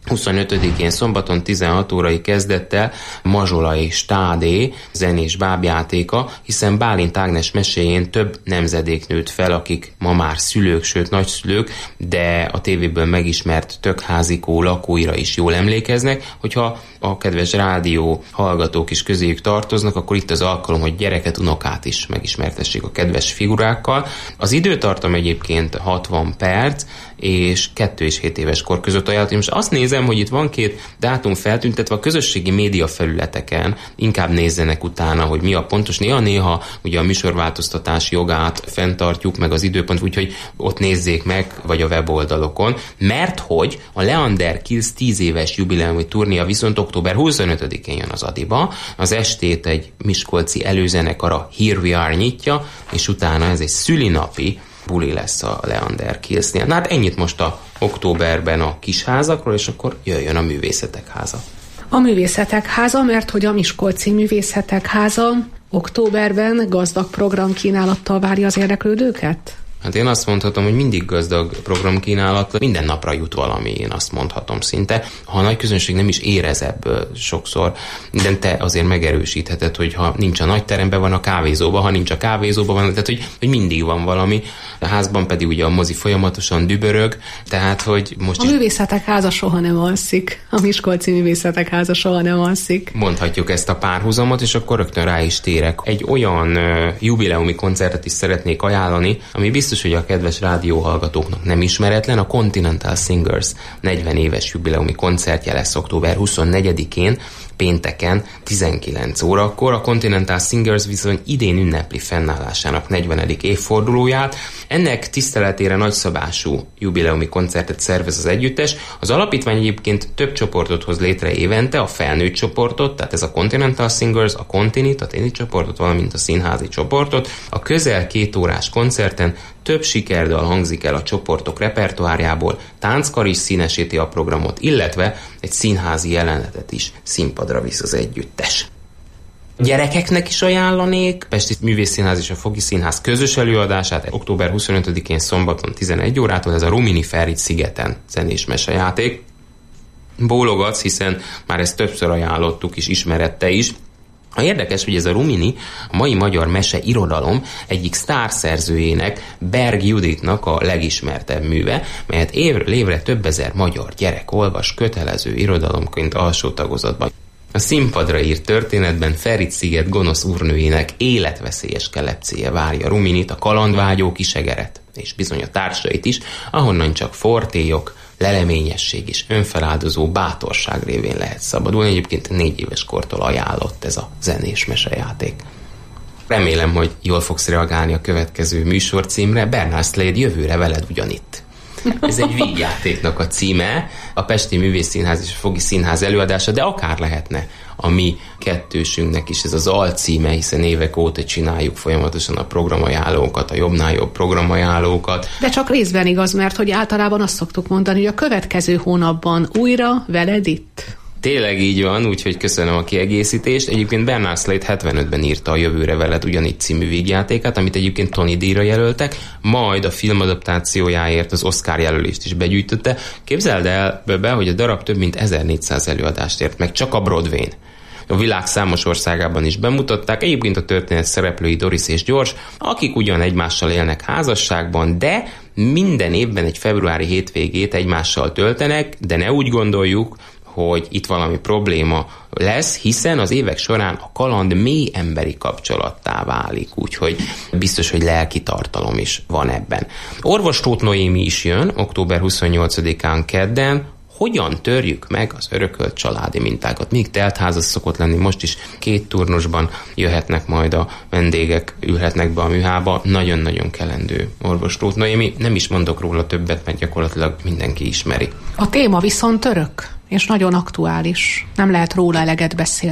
Speaker 8: huszonötödikén szombaton tizenhat órai kezdettel Mazsola és Tádé zenés bábjátéka, hiszen Bálint Ágnes meséjén több nemzedék nőtt fel, akik ma már szülők, sőt nagyszülők, de a tévéből megismert Tökházikó lakóira is jól emlékeznek. Hogyha a kedves rádió hallgatók is közéjük tartoznak, akkor itt az alkalom, hogy gyereket, unokát is megismertessék a kedves figurákkal. Az időtartam egyébként hatvan perc, és kettő és hét éves kor között ajánlott. Most azt nézem, hogy itt van két dátum feltüntetve a közösségi média felületeken, inkább nézzenek utána, hogy mi a pontos. Néha-néha ugye a műsorváltoztatás jogát fenntartjuk, meg az időpont, úgyhogy ott nézzék meg, vagy a weboldalokon, mert hogy a Leander Kills tíz éves jubileumi turnéja viszont október huszonötödikén jön az Adiba, az estét egy miskolci előzenekara Here We Are nyitja, és utána ez egy szülinapi buli lesz a Leander Killsnél. Na hát ennyit most a októberben a Kisházakról, és akkor jöjjön a Művészetek Háza.
Speaker 5: A Művészetek Háza, mert hogy a Miskolci Művészetek Háza októberben gazdag programkínálattal várja az érdeklődőket?
Speaker 8: Hát én azt mondhatom, hogy mindig gazdag programkínálat, minden napra jut valami, én azt mondhatom szinte. Ha a nagy közönség nem is érez ebből sokszor, de te azért megerősítheted, hogy ha nincs a nagy teremben, van a kávézóban, ha nincs a kávézóban, van, tehát hogy, hogy mindig van valami. A házban pedig ugye a mozi folyamatosan dübörög, tehát hogy most
Speaker 5: A
Speaker 8: is...
Speaker 5: Művészetek Háza soha nem alszik. A Miskolci Művészetek Háza soha nem alszik.
Speaker 8: Mondhatjuk ezt a párhuzamot, és akkor rögtön rá is térek. Egy olyan uh, jubileumi koncertet is szeretnék ajánlani, ami biztos, hogy a kedves rádióhallgatóknak nem ismeretlen, a Continental Singers negyven éves jubileumi koncertje lesz október huszonnegyedikén, pénteken tizenkilenc órakor. A Continental Singers viszont idén ünnepli fennállásának negyvenedik évfordulóját. Ennek tiszteletére nagyszabású jubileumi koncertet szervez az együttes. Az alapítvány egyébként több csoportot hoz létre évente, a felnőtt csoportot, tehát ez a Continental Singers, a Continit, a téni csoportot, valamint a színházi csoportot. A közel két órás koncerten több sikerdal hangzik el a csoportok repertoárjából, tánckar is színesíti a programot, illetve egy színházi jelenetet is színpadra visz az együttes. Gyerekeknek is ajánlanék Pesti Művészszínház és a Fogi Színház közös előadását október huszonötödikén szombaton tizenegy órától, ez a Rumini Ferrit szigeten zenés mesejáték. Bólogatsz, hiszen már ezt többször ajánlottuk is, ismerette is. A érdekes, hogy ez a Rumini a mai magyar mese irodalom egyik sztárszerzőjének, Berg Juditnak a legismertebb műve, melyet évről évre több ezer magyar gyerek olvas kötelező irodalomként alsó tagozatban. A színpadra írt történetben Ferrit-sziget gonosz úrnőjének életveszélyes kelepcéje várja Ruminit, a kalandvágyó kisegeret, és bizony a társait is, ahonnan csak fortélyok, leleményesség és önfeláldozó bátorság révén lehet szabadulni. Egyébként négy éves kortól ajánlott ez a zenés mesejáték. Remélem, hogy jól fogsz reagálni a következő műsorcímre. Bernard Slade, jövőre veled ugyanitt. Ez egy vígjátéknak a címe, a Pesti Művészszínház és a Fogi Színház előadása, de akár lehetne a mi kettősünknek is ez az alcíme, hiszen évek óta csináljuk folyamatosan a programajánlókat, a jobbnál jobb programajánlókat.
Speaker 5: De csak részben igaz, mert hogy általában azt szoktuk mondani, hogy a következő hónapban újra veled itt.
Speaker 8: Tényleg így van, úgyhogy köszönöm a kiegészítést. Egyébként Bernard Slade hetvenötben írta a Jövőre veled ugyanitt című vígjátékát, amit egyébként Tony díjra jelöltek, majd a filmadaptációjáért az Oscar jelölést is begyűjtötte. Képzeld el be, hogy a darab több mint ezernégyszáz előadást ért meg csak a Broadwayn. A világ számos országában is bemutatták, egyébként a történet szereplői Doris és George, akik ugyan egymással élnek házasságban, de minden évben egy februári hétvégét egymással töltenek, de ne úgy gondoljuk, hogy itt valami probléma lesz, hiszen az évek során a kaland mély emberi kapcsolattá válik, úgyhogy biztos, hogy lelki tartalom is van ebben. Orvos Tóth Noémi is jön, október huszonnyolcadikán kedden. Hogyan törjük meg az örökölt családi mintákat? Még teltházas szokott lenni, most is két turnusban jöhetnek majd a vendégek, ülhetnek be a műhába. Nagyon-nagyon kelendő Orvos Tóth Noémi. Nem is mondok róla többet, mert gyakorlatilag mindenki ismeri.
Speaker 5: A téma viszont örök, és nagyon aktuális. Nem lehet róla eleget beszélni.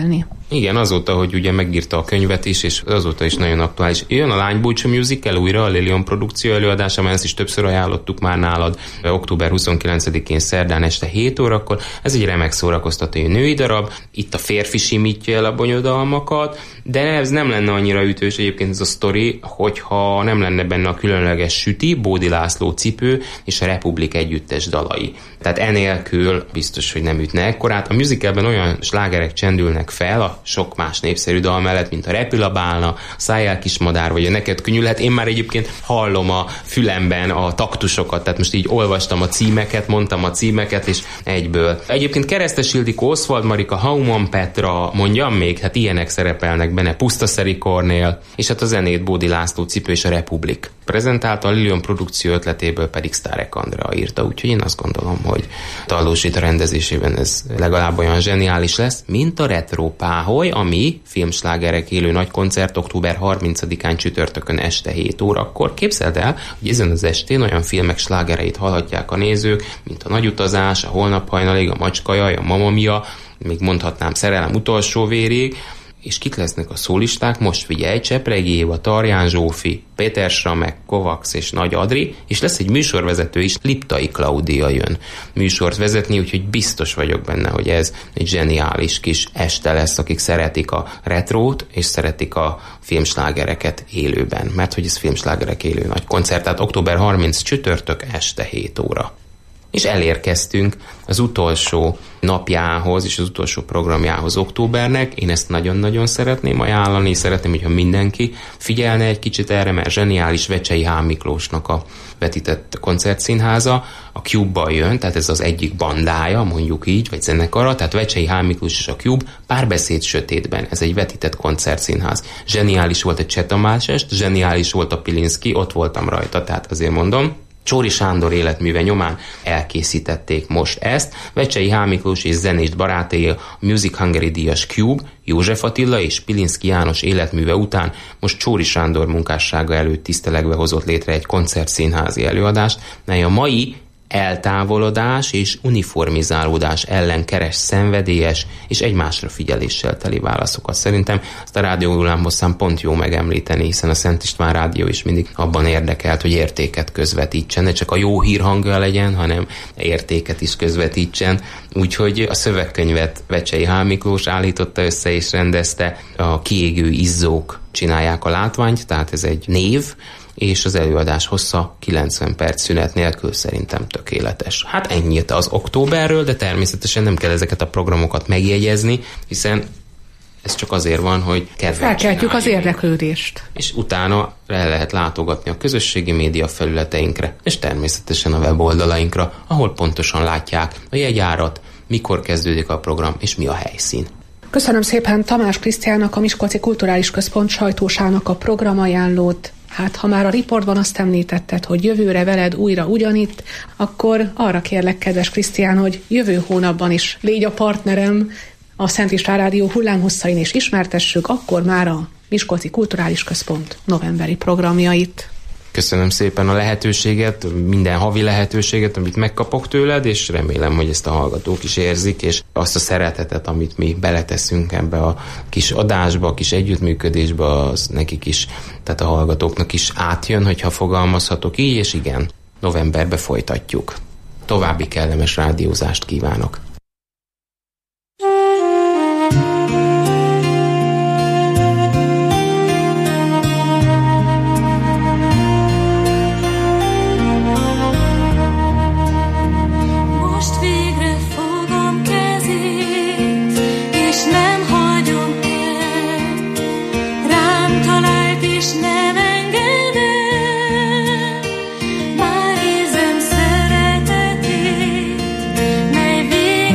Speaker 8: Igen, azóta, hogy ugye megírta a könyvet is, és azóta is nagyon aktuális. Jön a Lánybúcsú Musical újra, a Lilion produkció előadása, mert ezt is többször ajánlottuk már nálad, október huszonkilencedikén szerdán este hét órakor. Ez egy remek szórakoztató női darab, itt a férfi simítja el a bonyodalmakat, de ez nem lenne annyira ütős egyébként ez a sztori, hogyha nem lenne benne a különleges süti, Bódi László cipő és a Republik együttes dalai. Tehát enélkül biztos, hogy nem ütne ekkorát. A musicalben olyan slágerek csendülnek fel a sok más népszerű dal mellett, mint a Repül a bálna, Szájjel kismadár, vagy a Neked könnyűlhet. Én már egyébként hallom a fülemben a taktusokat, tehát most így olvastam a címeket, mondtam a címeket, és egyből. Egyébként Keresztes Ildikó, Oswald Marika, Hauman Petra, mondjam még, hát ilyenek szerepelnek benne, Pusztaszeri Kornél, és hát a zenét Bódi László cipő és a Republik prezentálta, a Lilion produkció ötletéből pedig Sztárek Andrea írta, úgyhogy én azt gondolom, hogy Tallós Rita rendezésében ez legalább olyan zseniális lesz, mint a Retro Páholy, ami filmslágerek élő nagy koncert október harmincadikán csütörtökön este hét órakor. Képzeld el, hogy ezen az estén olyan filmek slágereit hallhatják a nézők, mint a Nagy utazás, a Holnap hajnalig, a Macskajaj, a Mamma Mia, még mondhatnám Szerelem utolsó vérig, és kik lesznek a szólisták? Most figyelj, Csepregi Éva, Tarján Zsófi, Péter Sramek, Kovacs és Nagy Adri, és lesz egy műsorvezető is, Liptai Klaudia jön műsort vezetni, úgyhogy biztos vagyok benne, hogy ez egy zseniális kis este lesz, akik szeretik a retrót, és szeretik a filmslágereket élőben, mert hogy ez filmslágerek élő nagy koncert, tehát október harmincadika csütörtök este hét óra. És elérkeztünk az utolsó napjához és az utolsó programjához októbernek. Én ezt nagyon-nagyon szeretném ajánlani, szeretném, hogyha mindenki figyelne egy kicsit erre, mert zseniális Vecsei H. Miklósnak a vetített koncertszínháza a Cube-bal jön, tehát ez az egyik bandája, mondjuk így, vagy zenekara, tehát Vecsei H. Miklós és a Cube, Párbeszéd sötétben, ez egy vetített koncertszínház. Zseniális volt a Cseh Tamás est, zseniális volt a Pilinszky, ott voltam rajta, tehát azért mondom. Csóri Sándor életműve nyomán elkészítették most ezt. Vecsei H. Miklós és zenést barátai a Music Hungary díjas Cube, József Attila és Pilinszky János életműve után most Csóri Sándor munkássága előtt tisztelegve hozott létre egy koncertszínházi előadást, mely a mai eltávolodás és uniformizálódás ellen keres szenvedélyes és egymásra figyeléssel teli válaszokat. Szerintem ezt a Rádió Hullámhosszán pont jó megemlíteni, hiszen a Szent István Rádió is mindig abban érdekelt, hogy értéket közvetítsen, ne csak a jó hírhangja legyen, hanem értéket is közvetítsen. Úgyhogy a szövegkönyvet Vecsei H. Miklós állította össze és rendezte, a Kiégő izzók csinálják a látványt, tehát ez egy név, és az előadás hossza kilencven perc szünet nélkül szerintem tökéletes. Hát ennyit az októberről, de természetesen nem kell ezeket a programokat megjegyezni, hiszen ez csak azért van, hogy kedvet
Speaker 5: felkeltjük az érdeklődést.
Speaker 8: És utána el lehet látogatni a közösségi média felületeinkre, és természetesen a weboldalainkra, ahol pontosan látják a jegyárat, mikor kezdődik a program, és mi a helyszín.
Speaker 5: Köszönöm szépen Tamás Krisztiánnak, a Miskolci Kulturális Központ sajtósának a programajánlót. Hát, ha már a riportban azt említetted, hogy jövőre veled újra ugyanitt, akkor arra kérlek, kedves Krisztián, hogy jövő hónapban is légy a partnerem, a Szent István Rádió hullámhosszain is ismertessük, akkor már a Miskolci Kulturális Központ novemberi programjait.
Speaker 8: Köszönöm szépen a lehetőséget, minden havi lehetőséget, amit megkapok tőled, és remélem, hogy ezt a hallgatók is érzik, és azt a szeretetet, amit mi beleteszünk ebbe a kis adásba, a kis együttműködésbe, az nekik is, tehát a hallgatóknak is átjön, hogyha fogalmazhatok így, és igen, novemberbe folytatjuk. További kellemes rádiózást kívánok!
Speaker 7: Már érzem szeretetét, mely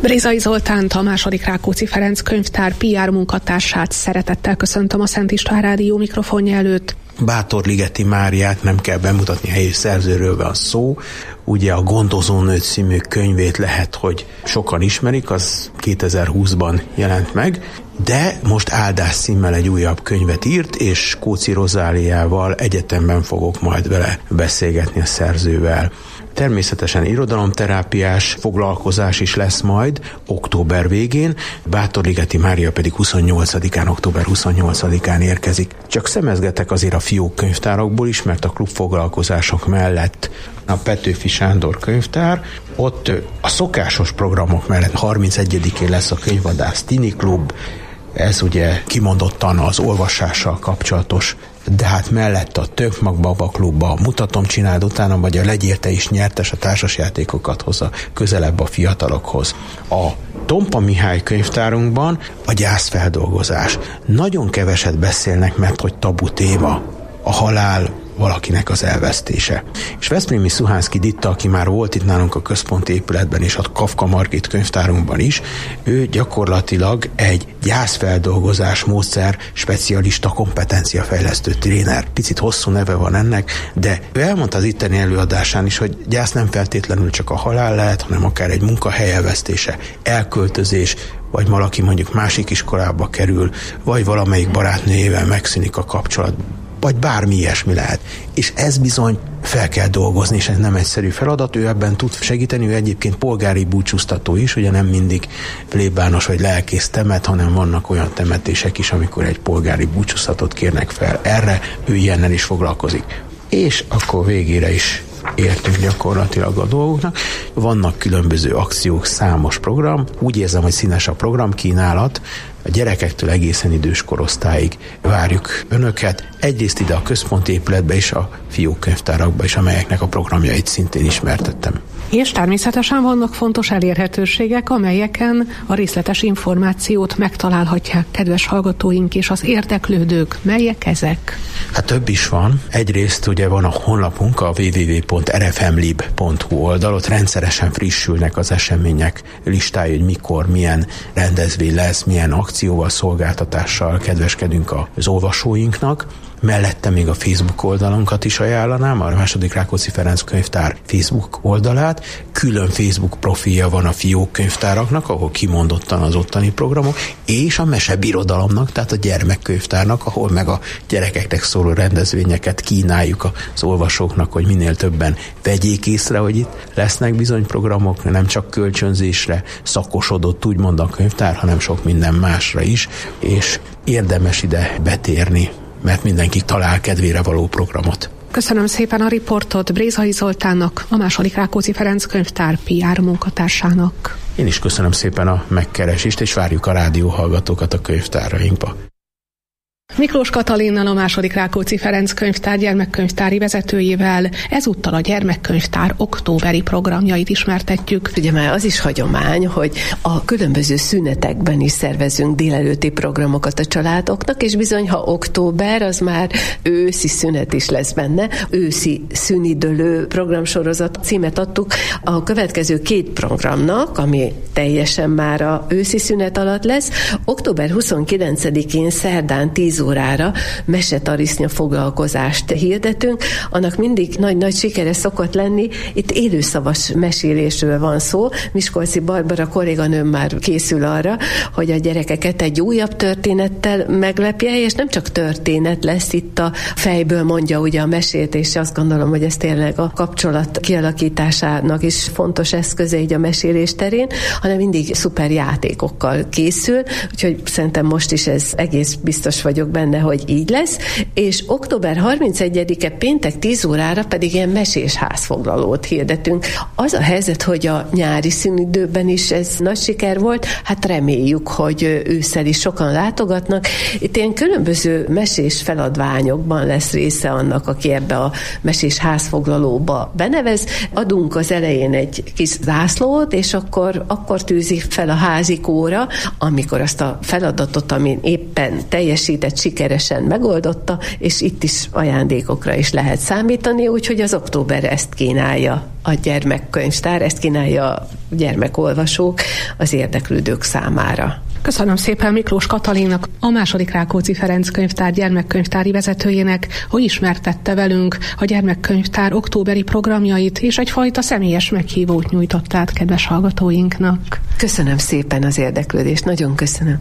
Speaker 5: Brézai Zoltánt, a második Rákóczi Ferenc könyvtár pé er munkatársát szeretettel köszöntöm a Szent István Rádió mikrofonja előtt.
Speaker 9: Bátorligeti Máriát nem kell bemutatni, helyi szerzőről van szó. Ugye a Gondozónő című könyvét lehet, hogy sokan ismerik, az kétezer-húszban jelent meg, de most Áldás címmel egy újabb könyvet írt, és Kóczi Rozáliával egyetemben fogok majd vele beszélgetni, a szerzővel. Természetesen irodalomterápiás foglalkozás is lesz majd október végén, Bátorligeti Mária pedig huszonnyolcadikán, október huszonnyolcadikán érkezik. Csak szemezgetek azért a fiók könyvtárakból is, mert a klubfoglalkozások mellett a Petőfi Sándor könyvtár, ott a szokásos programok mellett harmincegyedikén lesz a Könyvvadász Tini Klub, ez ugye kimondottan az olvasással kapcsolatos, de hát mellett a Tönkmag Baba Klubba, Mutatom, csináld utána, vagy a Legyél te is nyertes, a társasjátékokat hozza közelebb a fiatalokhoz. A Tompa Mihály könyvtárunkban a gyászfeldolgozás. Nagyon keveset beszélnek, mert hogy tabu téma. A halál, valakinek az elvesztése. És Veszprémi Szuhánszky Ditta, aki már volt itt nálunk a központi épületben és a Kafka Margit könyvtárunkban is, ő gyakorlatilag egy gyászfeldolgozás módszer specialista, kompetenciafejlesztő tréner. Picit hosszú neve van ennek, de ő elmondta az itteni előadásán is, hogy gyász nem feltétlenül csak a halál lehet, hanem akár egy munkahely elvesztése, elköltözés, vagy valaki mondjuk másik iskolába kerül, vagy valamelyik barátnőjével megszűnik a kapcsolat, vagy bármi ilyesmi lehet. És ez bizony fel kell dolgozni, és ez nem egyszerű feladat, ő ebben tud segíteni, ő egyébként polgári búcsúztató is, ugye nem mindig plébános vagy lelkész temet, hanem vannak olyan temetések is, amikor egy polgári búcsúztatót kérnek fel. Erre ő ilyennel is foglalkozik. És akkor végére is értünk gyakorlatilag a dolgoknak. Vannak különböző akciók, számos program. Úgy érzem, hogy színes a programkínálat. A gyerekektől egészen idős korosztályig várjuk önöket. Egyrészt ide a központi épületbe és a fiók könyvtárakba is, amelyeknek a programjait szintén ismertettem.
Speaker 5: És természetesen vannak fontos elérhetőségek, amelyeken a részletes információt megtalálhatják kedves hallgatóink és az érdeklődők. Melyek ezek?
Speaker 9: Hát több is van. Egyrészt ugye van a honlapunk, a double-u double-u double-u pont r f m lib pont hu oldal, ott rendszeresen frissülnek az események listája, hogy mikor, milyen rendezvény lesz, milyen akcióval, szolgáltatással kedveskedünk az olvasóinknak. Mellette még a Facebook oldalunkat is ajánlanám, a második Rákóczi Ferenc könyvtár Facebook oldalát. Külön Facebook profilja van a fiók könyvtáraknak, ahol kimondottan az ottani programok, és a mesebirodalomnak, tehát a gyermekkönyvtárnak, ahol meg a gyerekeknek szóló rendezvényeket kínáljuk az olvasóknak, hogy minél többen vegyék észre, hogy itt lesznek bizony programok, nem csak kölcsönzésre szakosodott úgymond a könyvtár, hanem sok minden másra is, és érdemes ide betérni, mert mindenki talál kedvére való programot.
Speaker 5: Köszönöm szépen a riportot Brézai Zoltánnak, a második Rákóczi Ferenc könyvtár pé er munkatársának.
Speaker 9: Én is köszönöm szépen a megkeresést, és várjuk a rádióhallgatókat a könyvtárainkba.
Speaker 5: Miklós Katalinnal, a második Rákóczi Ferenc könyvtár gyermekkönyvtári vezetőjével ezúttal a gyermekkönyvtár októberi programjait ismertetjük.
Speaker 10: Ugye már az is hagyomány, hogy a különböző szünetekben is szervezünk délelőtti programokat a családoknak, és bizony, ha október, az már őszi szünet is lesz benne. Őszi szünidőlő programsorozat címet adtuk a következő két programnak, ami teljesen már a őszi szünet alatt lesz. október huszonkilencedikén szerdán tíz órára mesetarisznya foglalkozást hirdetünk. Annak mindig nagy-nagy sikere szokott lenni. Itt élőszavas mesélésről van szó. Miskolci Barbara kolléganőm már készül arra, hogy a gyerekeket egy újabb történettel meglepje, és nem csak történet lesz, itt a fejből mondja ugye a mesét, és azt gondolom, hogy ez tényleg a kapcsolat kialakításának is fontos eszköze így a mesélés terén, hanem mindig szuper játékokkal készül, úgyhogy szerintem most is ez egész biztos vagyok benne, hogy így lesz, és október harmincegyedike péntek tíz órára pedig ilyen mesés házfoglalót hirdetünk. Az a helyzet, hogy a nyári szünidőben is ez nagy siker volt, hát reméljük, hogy ősszel is sokan látogatnak. Itt ilyen különböző mesés feladványokban lesz része annak, aki ebbe a mesés házfoglalóba benevez. Adunk az elején egy kis zászlót, és akkor, akkor tűzik fel a házikóra, amikor azt a feladatot, amin éppen teljesített mindent sikeresen megoldotta, és itt is ajándékokra is lehet számítani, úgyhogy az október ezt kínálja a gyermekkönyvtár, ezt kínálja a gyermekolvasók az érdeklődők számára.
Speaker 5: Köszönöm szépen Miklós Katalinnak, a második Rákóczi Ferenc könyvtár gyermekkönyvtári vezetőjének, hogy ismertette velünk a gyermekkönyvtár októberi programjait, és egyfajta személyes meghívót nyújtott át kedves hallgatóinknak.
Speaker 10: Köszönöm szépen az érdeklődést, nagyon köszönöm.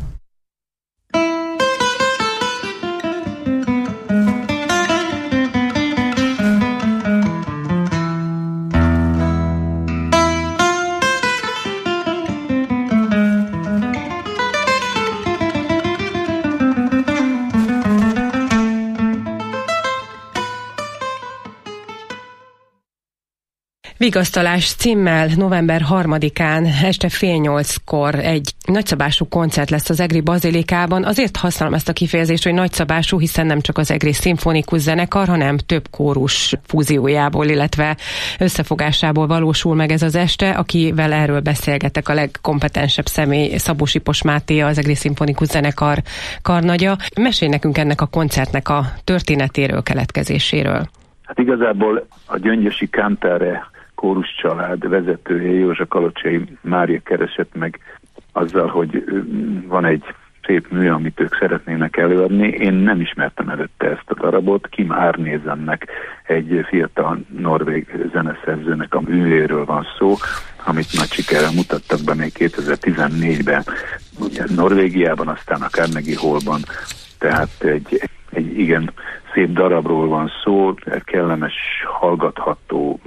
Speaker 11: Vigasztalás címmel november harmadikán este fél nyolckor egy nagyszabású koncert lesz az Egri Bazilikában. Azért használom ezt a kifejezést, hogy nagyszabású, hiszen nem csak az Egri Szimfonikus Zenekar, hanem több kórus fúziójából, illetve összefogásából valósul meg ez az este, akivel erről beszélgetek, a legkompetensebb személy, Szabó Sipos Máté, az Egri Szimfonikus Zenekar karnagya. Mesélj nekünk ennek a koncertnek a történetéről, keletkezéséről.
Speaker 12: Hát igazából a Gyöngyösi Kántáre kórus család vezetője, Józsa Kalocsai Mária keresett meg azzal, hogy van egy szép mű, amit ők szeretnének előadni. Én nem ismertem előtte ezt a darabot. Kim Árnézennek, egy fiatal norvég zeneszerzőnek a művéről van szó, amit nagy sikerrel mutattak be még kétezer-tizennégyben. Ugye Norvégiában, aztán a Carnegie Hallban. Tehát egy, egy igen szép darabról van szó, kellemes, hallgatható,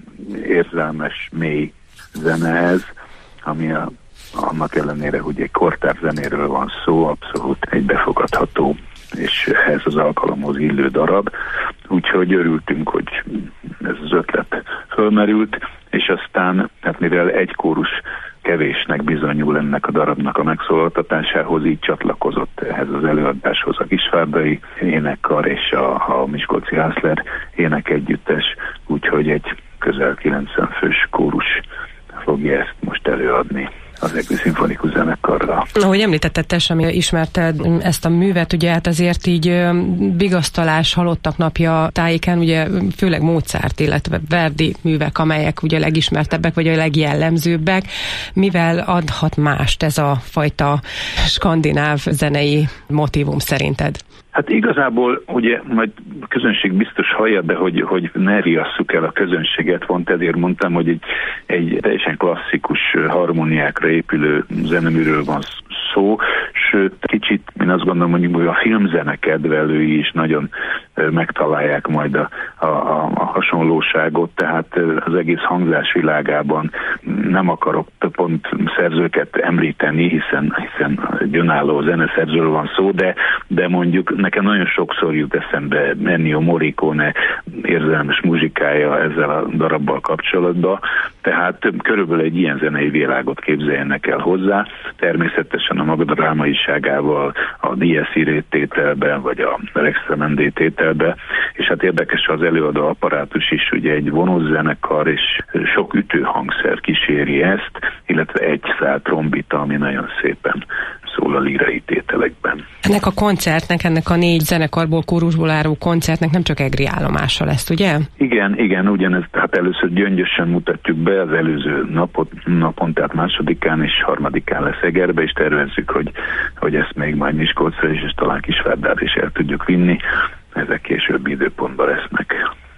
Speaker 12: érzelmes, mély zene ez, ami a, annak ellenére, hogy egy kortárs zenéről van szó, abszolút egy befogadható és ehhez az alkalomhoz illő darab. Úgyhogy örültünk, hogy ez az ötlet fölmerült, és aztán, hát mivel egy kórus kevésnek bizonyul ennek a darabnak a megszólaltatásához, így csatlakozott ehhez az előadáshoz a Kisvárdai énekkar és a, a Miskolci Hászler énekegyüttes, úgyhogy egy közel kilencven fős kórus fogja ezt most előadni az Egri Szimfonikus Zenekarra.
Speaker 11: Ahogy említetted, te sem ismerted ezt a művet, ugye hát azért így vigasztalás halottak napja tájéken, ugye főleg Mozart, illetve Verdi művek, amelyek ugye legismertebbek, vagy a legjellemzőbbek. Mivel adhat mást ez a fajta skandináv zenei motívum szerinted?
Speaker 12: Hát igazából ugye majd a közönség biztos hallja, de hogy, hogy ne riasszuk el a közönséget, pont ezért mondtam, hogy egy, egy teljesen klasszikus harmóniákra épülő zeneműről van szó, sőt kicsit, én azt gondolom, hogy a filmzene kedvelői is nagyon megtalálják majd a, a, a hasonlóságot, tehát az egész hangzás világában nem akarok pont szerzőket említeni, hiszen, hiszen egy önálló zeneszerzőről van szó, de, de mondjuk nekem nagyon sokszor jut eszembe Ennio Morricone érzelmes muzsikája ezzel a darabbal kapcsolatban, tehát körülbelül egy ilyen zenei világot képzeljenek el hozzá, természetesen a maga drámaiságával, a Dies Irae tételben, vagy a Rex Tremendi tételben, és hát érdekes az előadó apparátus is, ugye egy vonózenekar és sok ütőhangszer kíséri ezt, illetve egy szál trombita, ami nagyon szépen szól a lírai tételekben.
Speaker 11: Ennek a koncertnek, ennek a négy zenekarból, kórusból álló koncertnek nem csak egri állomása lesz, ugye?
Speaker 12: Igen, igen, ugyanezt, hát először Gyöngyösen mutatjuk be, az előző napot, napon, tehát másodikán és harmadikán lesz Egerbe, és tervezzük, hogy, hogy ezt még majd Miskolcra is, és talán Kisvárdára is el tudjuk vinni. Ezek későbbi időpontban lesznek.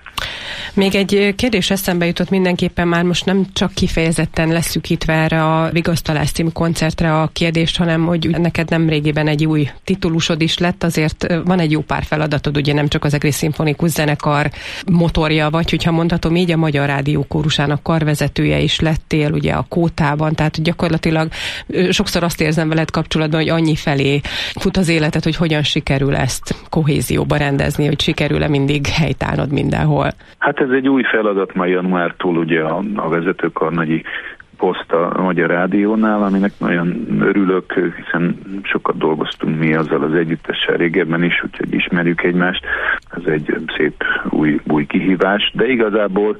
Speaker 11: Még egy kérdés eszembe jutott mindenképpen, már most nem csak kifejezetten leszűkítve erre a Vigasztalás című koncertre a kérdést, hanem hogy neked nem régiben egy új titulusod is lett, azért van egy jó pár feladatod, ugye nem csak az Egri Szimfonikus Zenekar motorja vagy, hogyha mondhatom így, a Magyar Rádió kórusának karvezetője is lettél, ugye a Kótában, tehát gyakorlatilag sokszor azt érzem veled kapcsolatban, hogy annyi felé fut az életed, hogy hogyan sikerül ezt kohézióba rendezni, hogy sikerül-e mindig helytállnod mindenhol.
Speaker 12: Hát ez egy új feladat már januártól, ugye a, a vezetőkarnagyi poszt a Magyar Rádiónál, aminek nagyon örülök, hiszen sokat dolgoztunk mi azzal az együttessel régebben is, úgyhogy ismerjük egymást. Ez egy szép új, új kihívás, de igazából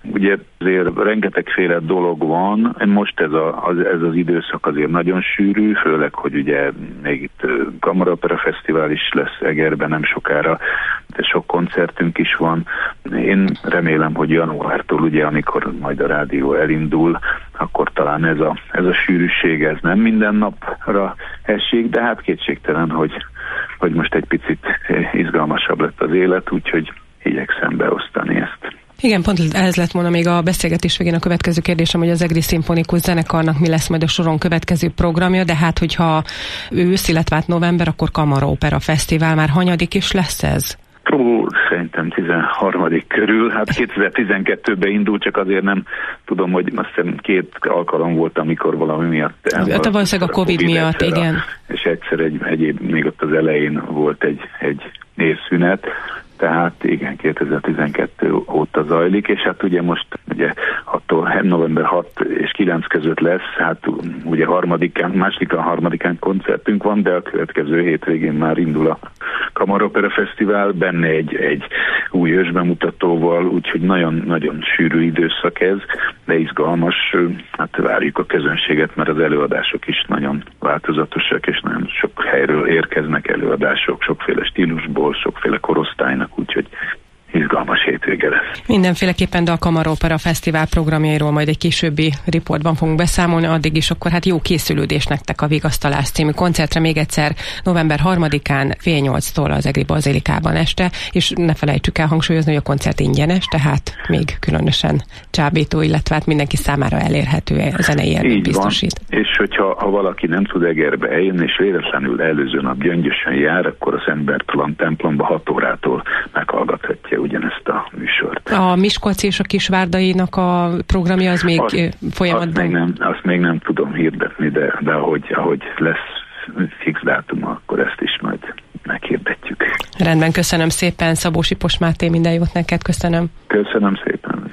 Speaker 12: Ugye azért rengetegféle dolog van, most ez, a, az, ez az időszak azért nagyon sűrű, főleg, hogy ugye még itt Kamaraopera Fesztivál is lesz Egerben nem sokára, de sok koncertünk is van. Én remélem, hogy januártól ugye, amikor majd a rádió elindul, akkor talán ez a, ez a sűrűség, ez nem minden napra esik, de hát kétségtelen, hogy, hogy most egy picit izgalmasabb lett az élet, úgyhogy igyekszem beosztani ezt.
Speaker 11: Igen, pont ez lett volna még a beszélgetés végén a következő kérdésem, hogy az Egri Szimfonikus Zenekarnak mi lesz majd a soron következő programja, de hát hogyha ősz, illetve hát november, akkor Kamaraopera Fesztivál, már hanyadik is lesz ez?
Speaker 12: Ó, szerintem tizenharmadik körül, hát kétezer-tizenkettőben indult, csak azért nem tudom, hogy azt hiszem két alkalom volt, amikor valami miatt...
Speaker 11: Te valószínűleg a Covid, COVID miatt, igen.
Speaker 12: A, és egyszer egy, egyéb, még ott az elején volt egy, egy évszünet, tehát igen, kétezer-tizenkettő óta zajlik, és hát ugye most ugye attól november hatodika és kilencedike között lesz, hát ugye harmadikán, másodikán, harmadikán koncertünk van, de a következő hétvégén már indul a Kamaraopera Fesztivál, benne egy, egy új ősbemutatóval, úgyhogy nagyon-nagyon sűrű időszak ez, de izgalmas, hát várjuk a közönséget, mert az előadások is nagyon változatosak, és nagyon sok helyről érkeznek előadások, sokféle stílusból, sokféle korosztálynak, úgyhogy izgalmas hétvége lesz.
Speaker 11: Mindenféleképpen, de a Kamaraopera Fesztivál programjairól majd egy későbbi riportban fogunk beszámolni, addig is akkor hát jó készülődés nektek a Vigasztalás című koncertre még egyszer november harmadikán fél nyolctól az Egri Bazilikában este, és ne felejtsük el hangsúlyozni, hogy a koncert ingyenes, tehát még különösen csábító, illetve hát mindenki számára elérhető a zenei élményt biztosít.
Speaker 12: Van. És hogyha ha valaki nem tud Egerbe eljönni, és véletlenül előző nap Gyöngyösen jár, akkor a Szent Bertalan templomba hat órától meghallgathatja ugyanezt a műsort.
Speaker 11: A Miskolci és a Kisvárdainak a programja az még azt, folyamatban?
Speaker 12: Azt még, nem, azt még nem tudom hirdetni, de, de ahogy, ahogy lesz fix dátum, akkor ezt is majd meghirdetjük.
Speaker 11: Rendben, köszönöm szépen. Szabó Sipos Máté, minden jót neked, köszönöm.
Speaker 12: Köszönöm szépen.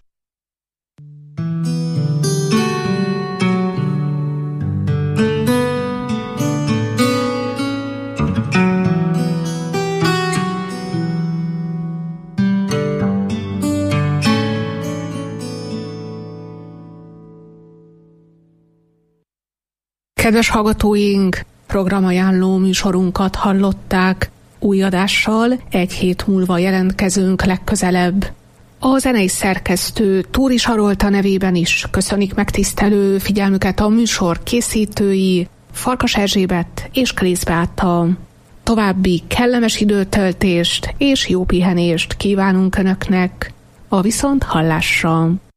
Speaker 5: Kedves hallgatóink, programajánló műsorunkat hallották. Új adással egy hét múlva jelentkezünk legközelebb. A zenei szerkesztő Túri Sarolta nevében is köszönik megtisztelő figyelmüket a műsor készítői, Farkas Erzsébet és Krész Beáta. További kellemes időtöltést és jó pihenést kívánunk Önöknek. A viszont hallásra!